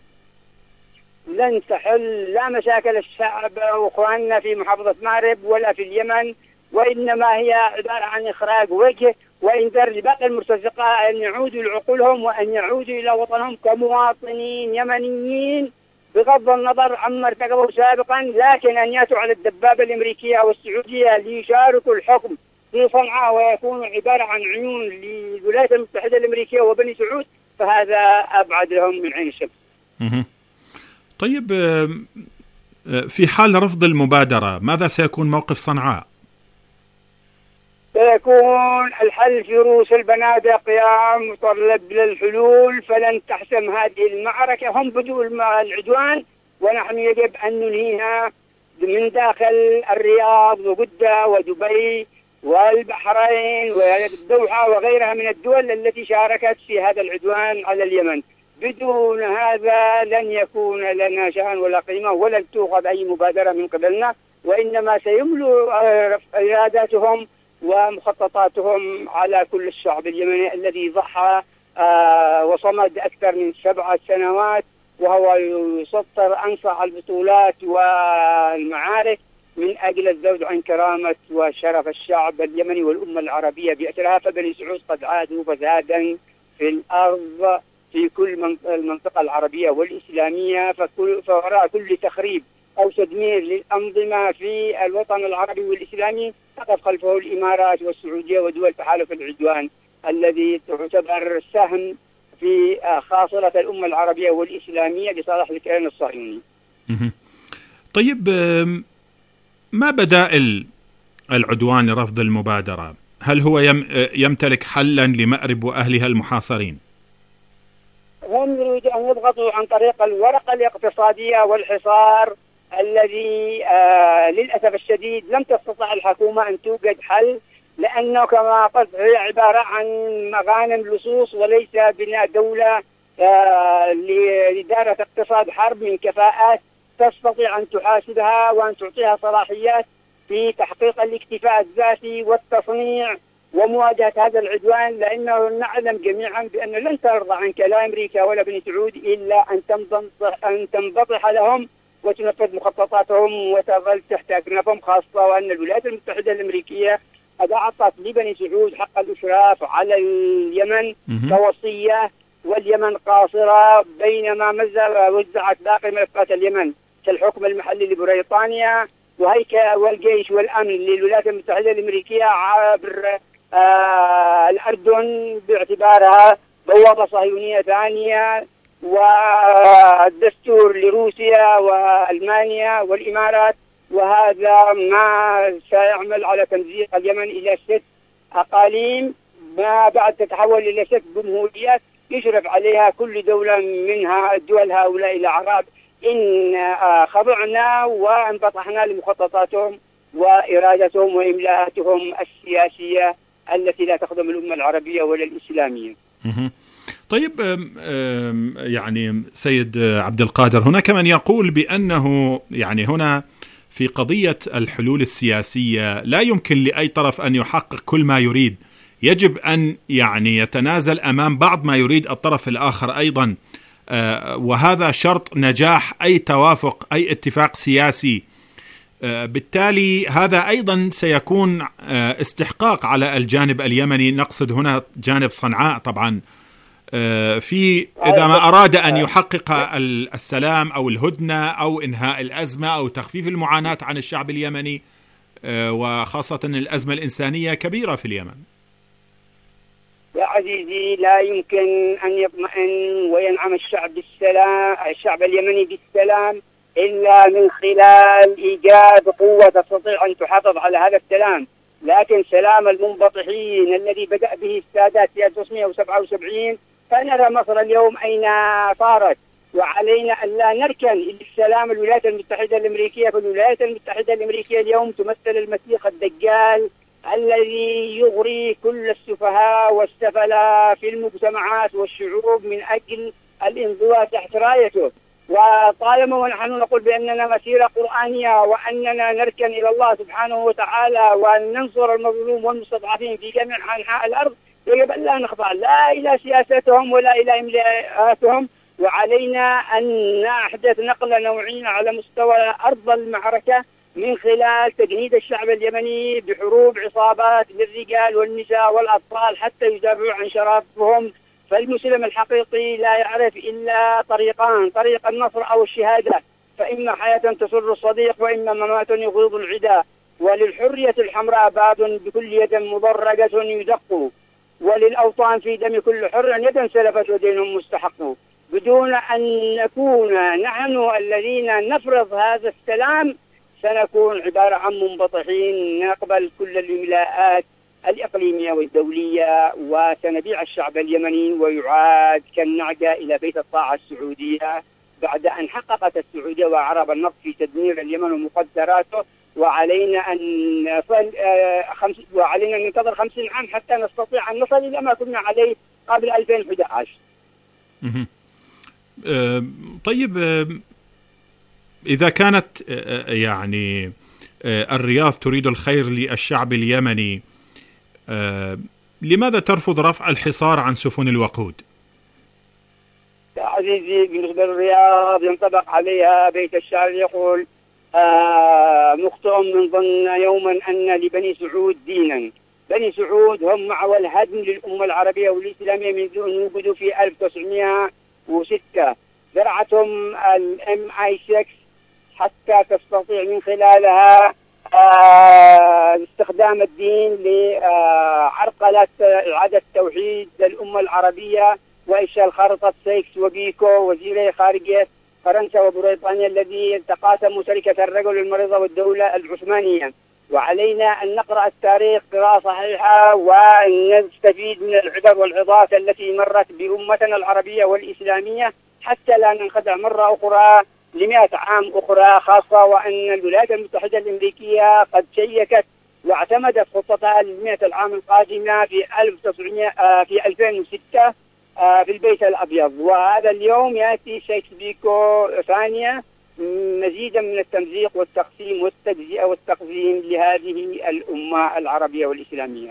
لن تحل لا مشاكل الشعب وإخواننا في محافظة مأرب ولا في اليمن، وإنما هي عبارة عن إخراج وجه وإنذار لباقي المرتزقة أن يعودوا لعقولهم وأن يعودوا إلى وطنهم كمواطنين يمنيين بغض النظر عما ارتكبوا سابقا، لكن أن يأتوا على الدبابة الأمريكية والسعودية ليشاركوا الحكم في صنعاء ويكونوا عبارة عن عيون للولايات المتحدة الأمريكية وبني سعود، فهذا أبعد لهم من عين الشمس. طيب، في حال رفض المبادرة ماذا سيكون موقف صنعاء؟ سيكون الحل في رؤوس البنادق يا مطلب للحلول، فلن تحسم هذه المعركة. هم بدوا العدوان ونحن يجب أن ننهيها من داخل الرياض وجدة ودبي والبحرين والدوحة وغيرها من الدول التي شاركت في هذا العدوان على اليمن. بدون هذا لن يكون لنا شأن ولا قيمة ولن تؤخذ أي مبادرة من قبلنا، وإنما سيملوا إراداتهم ومخططاتهم على كل الشعب اليمني الذي ضحى آه وصمد أكثر من سبعة سنوات وهو يسطر أنصع البطولات والمعارك من أجل الذود عن كرامة وشرف الشعب اليمني والأمة العربية بأسرها. فبني سعود قد عادوا فسادا في الأرض في كل المنطقة العربية والإسلامية، فكل فوراء كل تخريب أو تدمير للأنظمة في الوطن العربي والإسلامي تقف خلفه الإمارات والسعودية ودول تحالف العدوان الذي تعتبر سهم في خاصرة الأمة العربية والإسلامية لصالح الكيان الصهيوني. طيب، ما بدائل العدوان لرفض المبادرة؟ هل هو يمتلك حلا لمأرب وأهلها المحاصرين؟ هم يريدون أن يضغطوا عن طريق الورقة الاقتصادية والحصار الذي آه للأسف الشديد لم تستطع الحكومة أن توجد حل، لأنه كما قلت هي عبارة عن مغانم لصوص وليس بناء دولة آه لإدارة اقتصاد حرب من كفاءات تستطيع أن تحاسبها وأن تعطيها صلاحيات في تحقيق الاكتفاء الذاتي والتصنيع ومواجهة هذا العدوان، لأنه نعلم جميعا بأن لن ترضى عنك لا أمريكا ولا بني سعود إلا أن تنبطح, أن تنبطح لهم وتنفذ مخططاتهم وتظل تحت أكنافهم، خاصة وأن الولايات المتحدة الأمريكية قد أعطت لبني سعود حق الإشراف على اليمن كوصية، واليمن قاصرة بينما وزعت باقي ملفات اليمن كالحكم المحلي لبريطانيا وهيكل والجيش والأمن للولايات المتحدة الأمريكية عبر آه الأردن باعتبارها بوابة صهيونية ثانية، والدستور لروسيا وألمانيا والإمارات، وهذا ما سيعمل على تمزيق اليمن إلى ست أقاليم ما بعد تتحول إلى ست جمهوريات يشرف عليها كل دولة منها دول هؤلاء الأعراب إن خضعنا وانبطحنا لمخططاتهم وإرادتهم وإملاءاتهم السياسية التي لا تخدم الأمة العربية ولا الإسلامية. طيب يعني سيد عبد القادر، هناك من يقول بأنه يعني هنا في قضية الحلول السياسية لا يمكن لأي طرف أن يحقق كل ما يريد، يجب أن يعني يتنازل أمام بعض ما يريد الطرف الآخر أيضا، وهذا شرط نجاح أي توافق أي اتفاق سياسي. بالتالي هذا أيضا سيكون استحقاق على الجانب اليمني، نقصد هنا جانب صنعاء طبعا، في إذا ما أراد أن يحقق السلام أو الهدنة أو إنهاء الأزمة أو تخفيف المعاناة عن الشعب اليمني، وخاصة الأزمة الإنسانية كبيرة في اليمن. يا عزيزي، لا يمكن أن يطمئن وينعم الشعب بالسلام الشعب اليمني بالسلام إلا من خلال إيجاد قوة تستطيع أن تحافظ على هذا السلام. لكن سلام المنبطحين الذي بدأ به السادات في ألف وتسعمائة وسبعة وسبعين فنرى مصر اليوم أين صارت، وعلينا أن لا نركن للسلام الولايات المتحدة الأمريكية. فالولايات المتحدة الأمريكية اليوم تمثل المسيح الدجال الذي يغري كل السفهاء والسفلاء في المجتمعات والشعوب من أجل الانضواء تحت رايته. وطالما ونحن نقول بأننا مسيرة قرآنية وأننا نركن إلى الله سبحانه وتعالى وأن ننصر المظلوم والمستضعفين في جميع أنحاء الأرض، يجب أن لا نخضع لا إلى سياستهم ولا إلى إملاءاتهم، وعلينا أن نحدث نقلة نوعية على مستوى أرض المعركة من خلال تجنيد الشعب اليمني بحروب عصابات للرجال والنساء والأطفال حتى يدافعوا عن شرفهم. فالمسلم الحقيقي لا يعرف إلا طريقان، طريق النصر أو الشهادة، فإما حياة تسر الصديق وإما ممات يغيظ العداء. وللحرية الحمراء باب بكل يد مضرقة يدق، وللأوطان في دم كل حر يد سلفت ودين مستحق. بدون أن نكون نحن الذين نفرض هذا السلام سنكون عبارة عن منبطحين نقبل كل الإملاءات الإقليمية والدولية، وسنبيع الشعب اليمني ويعاد كالنعجة إلى بيت الطاعة السعودية بعد أن حققت السعودية وعرب النفط في تدمير اليمن ومقدراته. وعلينا أن وعلينا أن ننتظر خمسين عام حتى نستطيع أن نصل إلى ما كنا عليه قبل ألفين وأحد عشر. طيب، إذا كانت يعني الرياض تريد الخير للشعب اليمني، لماذا ترفض رفع الحصار عن سفن الوقود؟ يا عزيزي، بالنسبة للرياض ينطبق عليها بيت الشعر يقول آه مخطئ من ظن يوما أن لبني سعود دينا. بني سعود هم معول الهدم للأمة العربية والإسلامية منذ أن وجدوا في ألف وتسعمائة وستة. زرعتهم الام اي ستة حتى تستطيع من خلالها آه استخدام الدين لعرقلة إعادة توحيد الأمة العربية وإنشاء خارطة سيكس وبيكو وزيري خارجية فرنسا وبريطانيا الذي تقاسموا شركة الرجل المريضة والدولة العثمانية. وعلينا أن نقرأ التاريخ قراءة صحيحة وأن نستفيد من العبر والعظات التي مرت بأمتنا العربية والإسلامية حتى لا ننخدع مرة أخرى لمئة عام أخرى، خاصة وأن الولايات المتحدة الأمريكية قد شيكت واعتمدت خطتها للمئة العام القادمة في ألف وتسعمائة في ألفين وستة في البيت الأبيض. وهذا اليوم يأتي سيكس بيكو ثانية مزيدا من التمزيق والتقسيم والتجزئة والتقزيم لهذه الأمة العربية والإسلامية.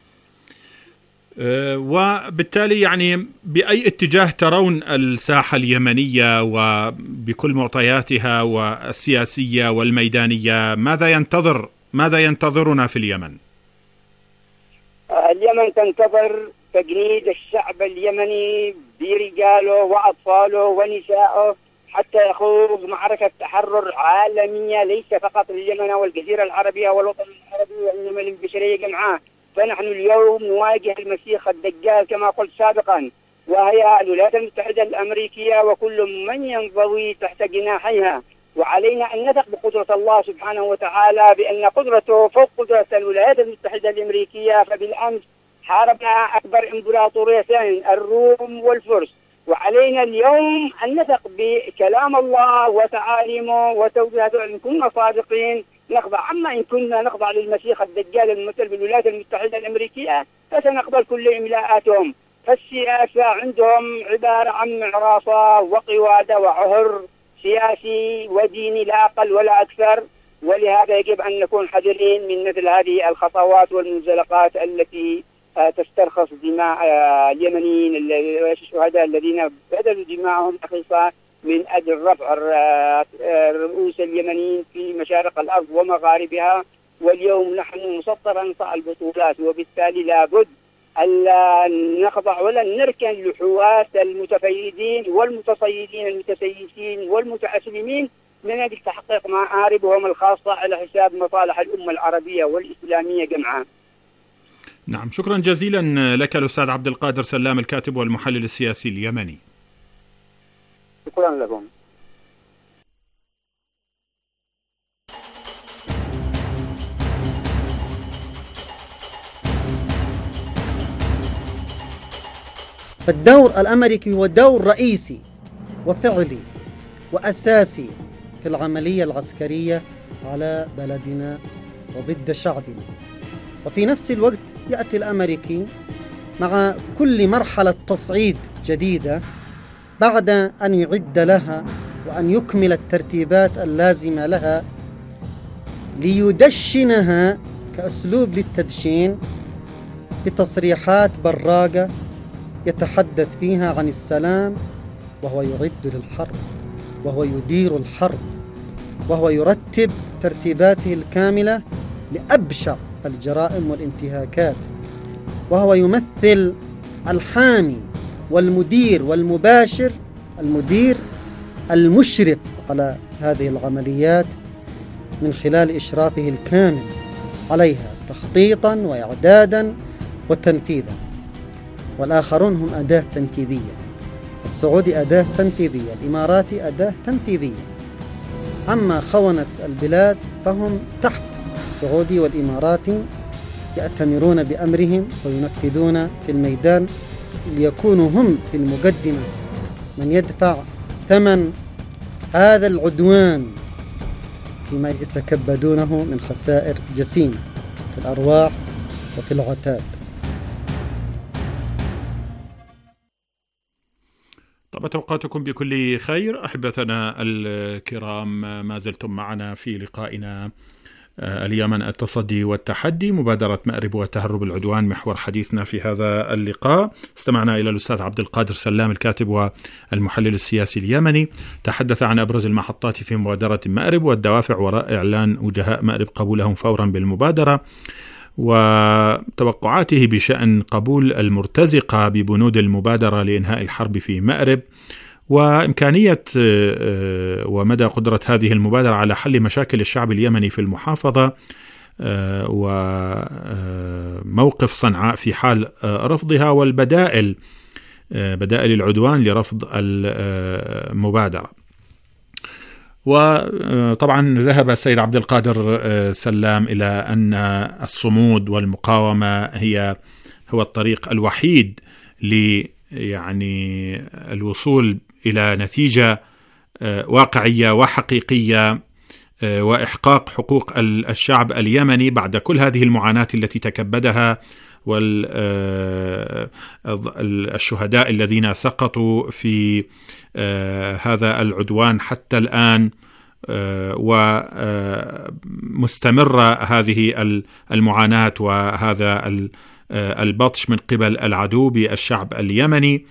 وبالتالي يعني بأي اتجاه ترون الساحة اليمنية وبكل معطياتها والسياسية والميدانية؟ ماذا ينتظر ماذا ينتظرنا في اليمن؟ اليمن تنتظر تجنيد الشعب اليمني برجاله وأطفاله ونسائه حتى يخوض معركة تحرر عالمية ليس فقط لليمن والجزيرة العربية والوطن العربي وإنما للبشرية جمعاء. فنحن اليوم نواجه المسيح الدجال كما قلت سابقا، وهي الولايات المتحدة الأمريكية وكل من ينضوي تحت جناحيها. وعلينا أن نثق بقدرة الله سبحانه وتعالى بأن قدرته فوق قدرة الولايات المتحدة الأمريكية. فبالأمس حاربنا أكبر إمبراطوريتين الروم والفرس، وعلينا اليوم أن نثق بكلام الله وتعاليمه وتوجيهاته. إن كنا صادقين نخضع. أما إن كنا نخضع للمسيح الدجال الممثل بالولايات المتحدة الأمرريكية فسنقبل كل إملاءاتهم. فالسياسة عندهم عبارة عن معرصة وقوادة وعهر سياسي وديني لا أقل ولا أكثر، ولهذا يجب أن نكون حذرين من مثل هذه الخطوات والمنزلقات التي تسترخص دماء اليمنيين الشهداء الذين بذلوا دماءهم رخيصة من أجل رفع رؤوس اليمنيين في مشارق الأرض ومغاربها. واليوم نحن مسطر أنصاع البطولات، وبالتالي لابد ألا نخضع ولا نركن لحوات المتفيدين والمتصيدين المتسيسين والمتعسلمين من أجل تحقيق مآربهم الخاصة على حساب مصالح الأمة العربية والإسلامية جمعاء. نعم، شكرا جزيلا لك الأستاذ عبد القادر سلام، الكاتب والمحلل السياسي اليمني. شكرا لكم. فالدور الأمريكي هو دور رئيسي وفعلي وأساسي في العملية العسكرية على بلدنا وضد شعبنا. وفي نفس الوقت يأتي الأمريكي مع كل مرحلة تصعيد جديدة بعد أن يعد لها وأن يكمل الترتيبات اللازمة لها ليدشنها كأسلوب للتدشين بتصريحات براقة يتحدث فيها عن السلام، وهو يعد للحرب وهو يدير الحرب وهو يرتب ترتيباته الكاملة لأبشع الجرائم والانتهاكات، وهو يمثل الحامي والمدير والمباشر المدير المشرف على هذه العمليات من خلال إشرافه الكامل عليها تخطيطا وإعدادا وتنفيذا. والآخرون هم أداة تنفيذية، السعودي أداة تنفيذية، الإماراتي أداة تنفيذية. أما خونة البلاد فهم تحت السعودي والإماراتي يأتمرون بأمرهم وينفذون في الميدان ليكونوا هم في المقدمة من يدفع ثمن هذا العدوان فيما يتكبدونه من خسائر جسيمة في الأرواح وفي العتاد. طبعا توقعاتكم بكل خير. أحبتنا الكرام، ما زلتم معنا في لقائنا اليمن التصدي والتحدي، مبادرة مأرب وتهرب العدوان، محور حديثنا في هذا اللقاء. استمعنا إلى الأستاذ عبد القادر سلام، الكاتب والمحلل السياسي اليمني، تحدث عن أبرز المحطات في مبادرة مأرب والدوافع وراء إعلان وجهاء مأرب قبولهم فورا بالمبادرة، وتوقعاته بشأن قبول المرتزقة ببنود المبادرة لإنهاء الحرب في مأرب، وإمكانية ومدى قدرة هذه المبادرة على حل مشاكل الشعب اليمني في المحافظة، وموقف صنعاء في حال رفضها، والبدائل بدائل العدوان لرفض المبادرة. وطبعا ذهب السيد عبد القادر سلام إلى أن الصمود والمقاومة هي هو الطريق الوحيد ل يعني الوصول إلى نتيجة واقعية وحقيقية وإحقاق حقوق الشعب اليمني بعد كل هذه المعاناة التي تكبدها والشهداء الذين سقطوا في هذا العدوان حتى الآن، ومستمرة هذه المعاناة وهذا البطش من قبل العدو بالشعب اليمني.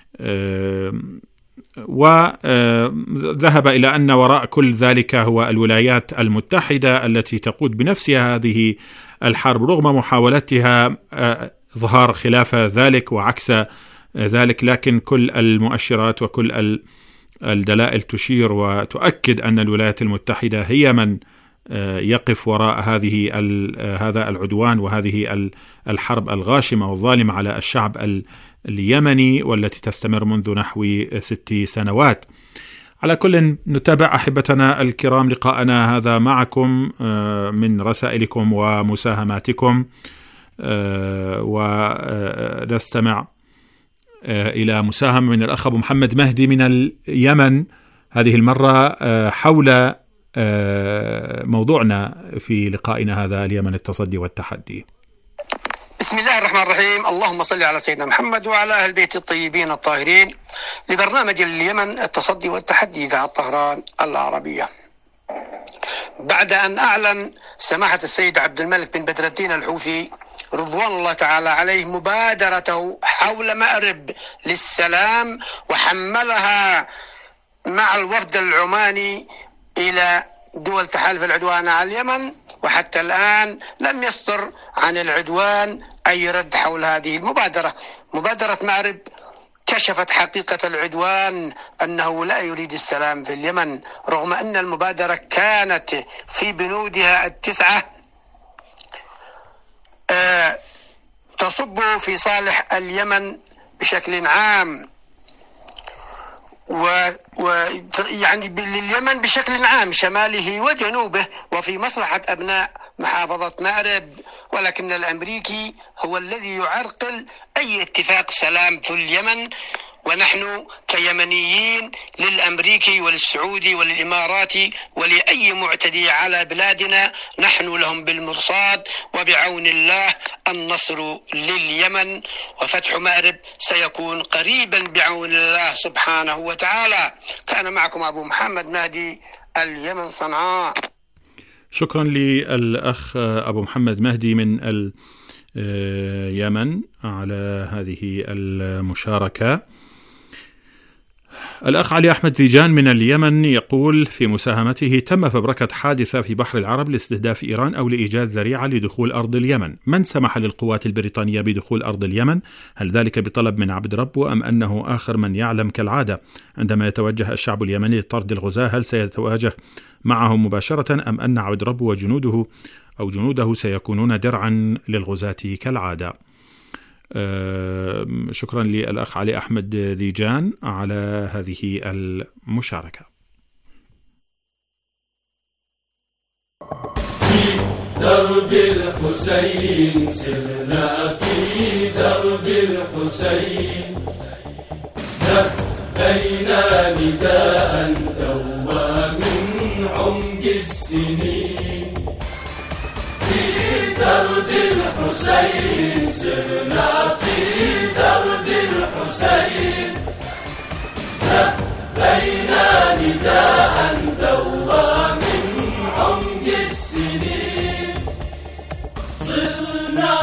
وذهب إلى أن وراء كل ذلك هو الولايات المتحدة التي تقود بنفسها هذه الحرب رغم محاولتها ظهار خلاف ذلك وعكس ذلك، لكن كل المؤشرات وكل الدلائل تشير وتؤكد أن الولايات المتحدة هي من يقف وراء هذه هذا العدوان وهذه الحرب الغاشمة والظالمة على الشعب اليمني والتي تستمر منذ نحو ست سنوات. على كل نتابع أحبتنا الكرام لقاءنا هذا معكم من رسائلكم ومساهماتكم، ونستمع إلى مساهمة من الأخ أبو محمد مهدي من اليمن، هذه المرة حول موضوعنا في لقائنا هذا اليمن التصدي والتحدي. بسم الله الرحمن الرحيم، اللهم صل على سيدنا محمد وعلى أهل البيت الطيبين الطاهرين. لبرنامج اليمن التصدي والتحدي إذاعة طهران العربية. بعد أن أعلن سماحة السيد عبد الملك بن بدر الدين الحوثي رضوان الله تعالى عليه مبادرته حول مأرب للسلام وحملها مع الوفد العماني إلى دول تحالف العدوان على اليمن، وحتى الآن لم يصدر عن العدوان أي رد حول هذه المبادرة. مبادرة مأرب كشفت حقيقة العدوان أنه لا يريد السلام في اليمن، رغم أن المبادرة كانت في بنودها التسعة آه تصب في صالح اليمن بشكل عام، و, و يعني لليمن بشكل عام شماله وجنوبه، وفي مصلحة أبناء محافظة مأرب. ولكن الأمريكي هو الذي يعرقل أي اتفاق سلام في اليمن، ونحن كيمنيين للأمريكي وللسعودي وللإماراتي ولأي معتدي على بلادنا نحن لهم بالمرصاد، وبعون الله النصر لليمن، وفتح مأرب سيكون قريبا بعون الله سبحانه وتعالى. كان معكم أبو محمد مهدي، اليمن صنعاء. شكرا للأخ أبو محمد مهدي من اليمن على هذه المشاركة. الأخ علي أحمد ديجان من اليمن يقول في مساهمته: تم فبركة حادثة في بحر العرب لاستهداف إيران أو لإيجاد ذريعة لدخول أرض اليمن. من سمح للقوات البريطانية بدخول أرض اليمن؟ هل ذلك بطلب من عبد ربه أم أنه آخر من يعلم كالعادة؟ عندما يتوجه الشعب اليمني لطرد الغزاة هل سيتواجه معهم مباشرة أم أن عبد ربه وجنوده أو جنوده سيكونون درعا للغزاة كالعادة؟ أه شكرا للأخ علي أحمد ديجان على هذه المشاركة. في درب الحسين سرنا، في درب الحسين لبينا نداء دوى من عمق السنين. في درب الحسين سرنا، في درب الحسين لبينا نداء دوى من عمق السنين. صرنا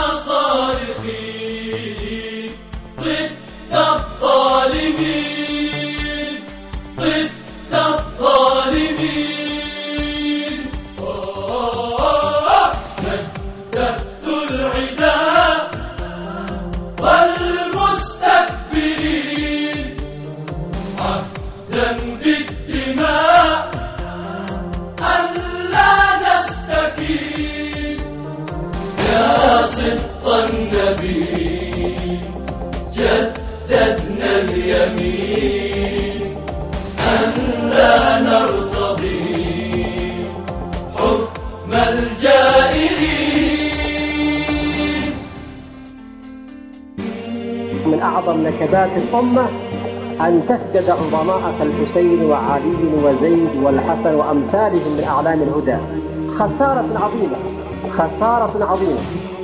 صارخين ضد الظالمين، ضد الظالمين. والمستكبرين عهدا بالدماء ألا نستكين. يا صدق النبي جددنا اليمين أن لا نرتضي حكم الجائرين. من أعظم نكبات الأمة أن تفقد عظماء كالحسين وعلي وزيد والحسن وأمثالهم من أعلام الهدى. خسارة عظيمة، خسارة عظيمة.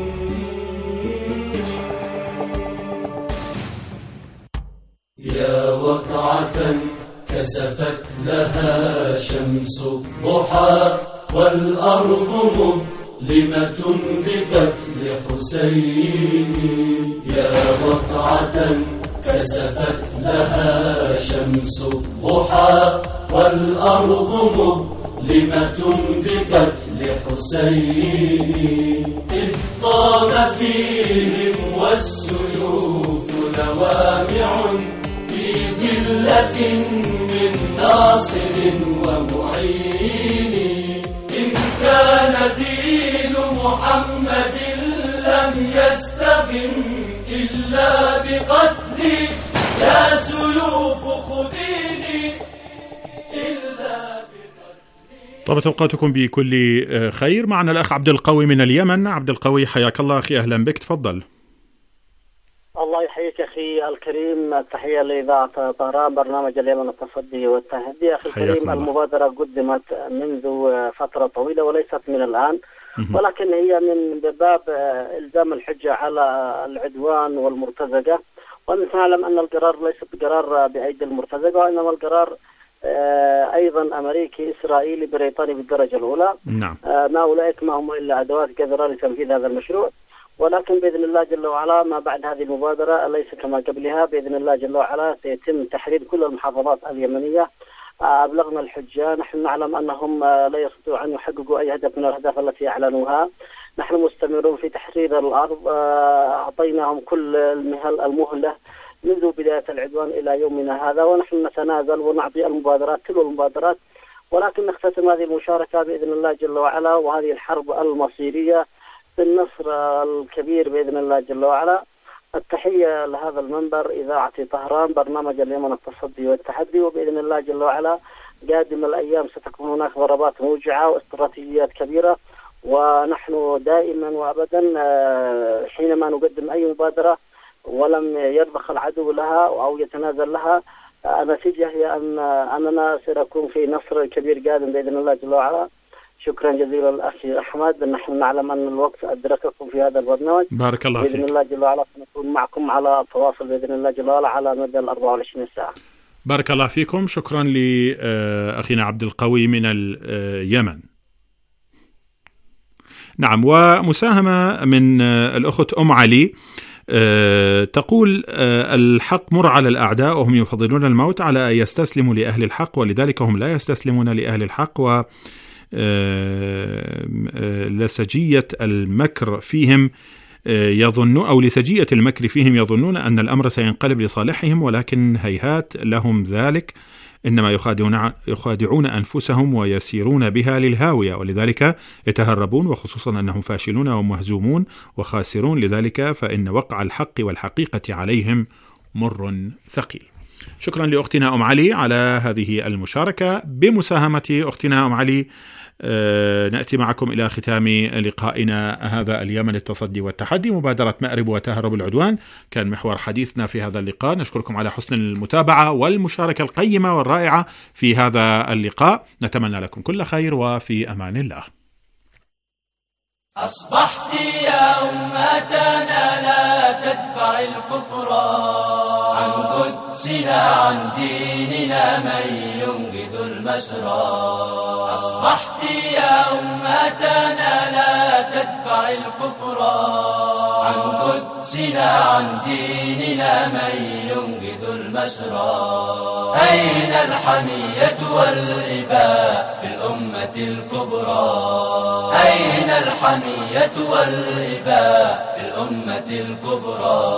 يا وقعة كسفت لها شمس الضحى والأرض مظلمة بقتل حسين. يا وقعة كسفت لها شمس الضحى والأرض مظلمة بقتل حسين. إذ قام فيهم والسيوف لوامع في قلة من ناصر ومعين. إن كان دين محمد لم يستقم إلا بقتلي، يا سيوف خذيني إلا بقتلي. طابت أوقاتكم بكل خير. معنا الأخ عبد القوي من اليمن. عبد القوي حياك الله أخي، أهلا بك، تفضل. الله يحييك أخي الكريم. التحية لإذاعة طهران، برنامج اليمن التصدي والتحدي. أخي الكريم، المبادرة قدمت منذ فترة طويلة وليست من الآن، ولكن هي من باب إلزام الحجة على العدوان والمرتزقة. ونعلم أن القرار ليس بقرار بأيدي المرتزقة، وإنما القرار أيضا أمريكي إسرائيلي بريطاني بالدرجة الأولى. نعم. ما أولئك ما هم إلا أدوات قذرة لتنفيذ هذا المشروع، ولكن بإذن الله جل وعلا ما بعد هذه المبادرة ليس كما قبلها. بإذن الله جل وعلا سيتم تحرير كل المحافظات اليمنية. أبلغنا الحجة، نحن نعلم أنهم لا يستطيعون أن يحققوا أي هدف من الأهداف التي أعلنوها. نحن مستمرون في تحرير الأرض، أعطيناهم كل المهل المهلة منذ بداية العدوان إلى يومنا هذا، ونحن نتنازل ونعطي المبادرات تلو المبادرات، ولكن نختتم هذه المشاركة بإذن الله جل وعلا وهذه الحرب المصيرية بالنصر الكبير بإذن الله جل وعلا. التحية لهذا المنبر إذاعة طهران، برنامج اليمن التصدي والتحدي، وبإذن الله جل وعلا قادم الأيام ستكون هناك ضربات موجعة واستراتيجيات كبيرة، ونحن دائما وأبدا حينما نقدم أي مبادرة ولم يرضخ العدو لها أو يتنازل لها، النتيجة هي أن أننا سنكون في نصر كبير قادم بإذن الله جل وعلا. شكرا جزيلا الأخي أحمد. نحن نعلم أن الوقت أدرككم في هذا البرنامج. بارك الله فيك. بإذن الله جل وعلا سنكون معكم على تواصل بإذن الله جل وعلا على مدى الأربع وعشرين ساعة. بارك الله فيكم. شكرا لأخينا عبد القوي من اليمن. نعم. ومساهمة من الأخت أم علي تقول: الحق مر على الأعداء وهم يفضلون الموت على أن يستسلموا لأهل الحق، ولذلك هم لا يستسلمون لأهل الحق، و لسجية المكر فيهم يظنون أو لسجية المكر فيهم يظنون أن الأمر سينقلب لصالحهم، ولكن هيهات لهم ذلك، إنما يخادعون, يخادعون أنفسهم ويسيرون بها للهاوية، ولذلك يتهربون، وخصوصا أنهم فاشلون ومهزومون وخاسرون، لذلك فإن وقع الحق والحقيقة عليهم مر ثقيل. شكرا لأختنا أم علي على هذه المشاركة. بمساهمة أختنا أم علي أه نأتي معكم إلى ختام لقائنا هذا اليمن التصدي والتحدي. مبادرة مأرب وتهرب العدوان كان محور حديثنا في هذا اللقاء. نشكركم على حسن المتابعة والمشاركة القيمة والرائعة في هذا اللقاء. نتمنى لكم كل خير، وفي أمان الله. أصبحت يا أمتنا لا تدفع الكفر عن قدسنا، عن ديننا من ينقذ المسرى. أصبحت يا أمتنا لا تدفع الكفر عن قدسنا، عن ديننا من ينقذ المسرى. أين الحمية والإباء في الأمة الكبرى؟ أين الحمية والإباء في الأمة الكبرى؟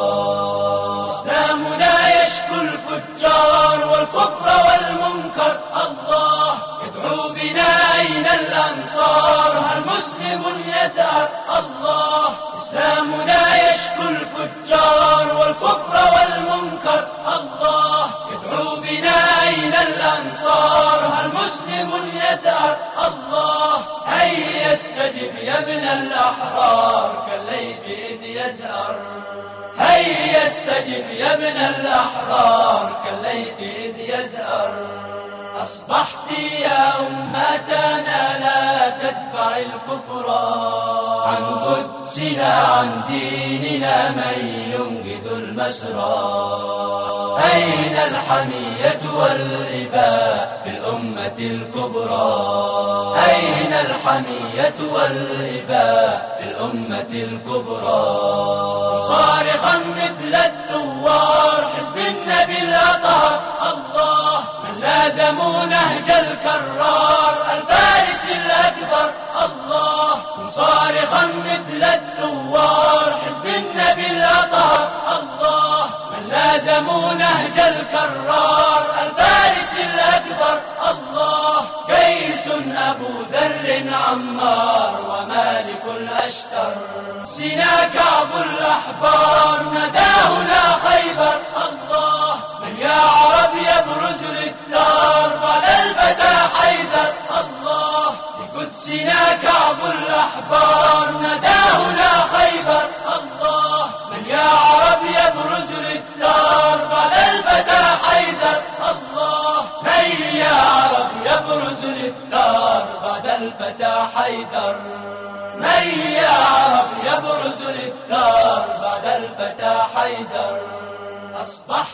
إسلامنا يشكو الفجار والكفر والمنكر، الله يدعو بنا أين الأنصار؟ هل مسلم يثأر؟ الله إسلامنا يشكو الفجار والكفر والمنكر، الله يدعو بنا أين الأنصار؟ هل مسلم يثأر؟ الله هيا استجب يا ابن الأحرار كالليث إذ يزهر. هيا استجب يا ابن الأحرار كالليث إذ يزهر. أصبحت يا أمتنا لا تدفع الكفر عن قدسنا، عن ديننا من ينقذ المسرى. أين الحمية والإباء في الأمة الكبرى؟ أين الحمية والإباء في الأمة الكبرى؟ صارخا مثل الثوار حزب النبي الأطهر، الله من لازموا نهج الكرار الفارس الأكبر. الله صارخا مثل الثوار حزب النبي الأطهر، الله من لازموا نهج الكرار الفارس الأكبر. الله قيس أبو ذر عمار ومالك الأشتر، سنا كعب الأحبار نداهنا خيبر. الله من يا عرب يبرز للثار بعد الفتى حيدر. الله لقدسنا كعب الأحبار نداهنا خيبر. الله من يا عرب يبرز يبرز للثار بعد الفتى حيدر. من يا عرب يبرز للثار بعد الفتى حيدر. أصبح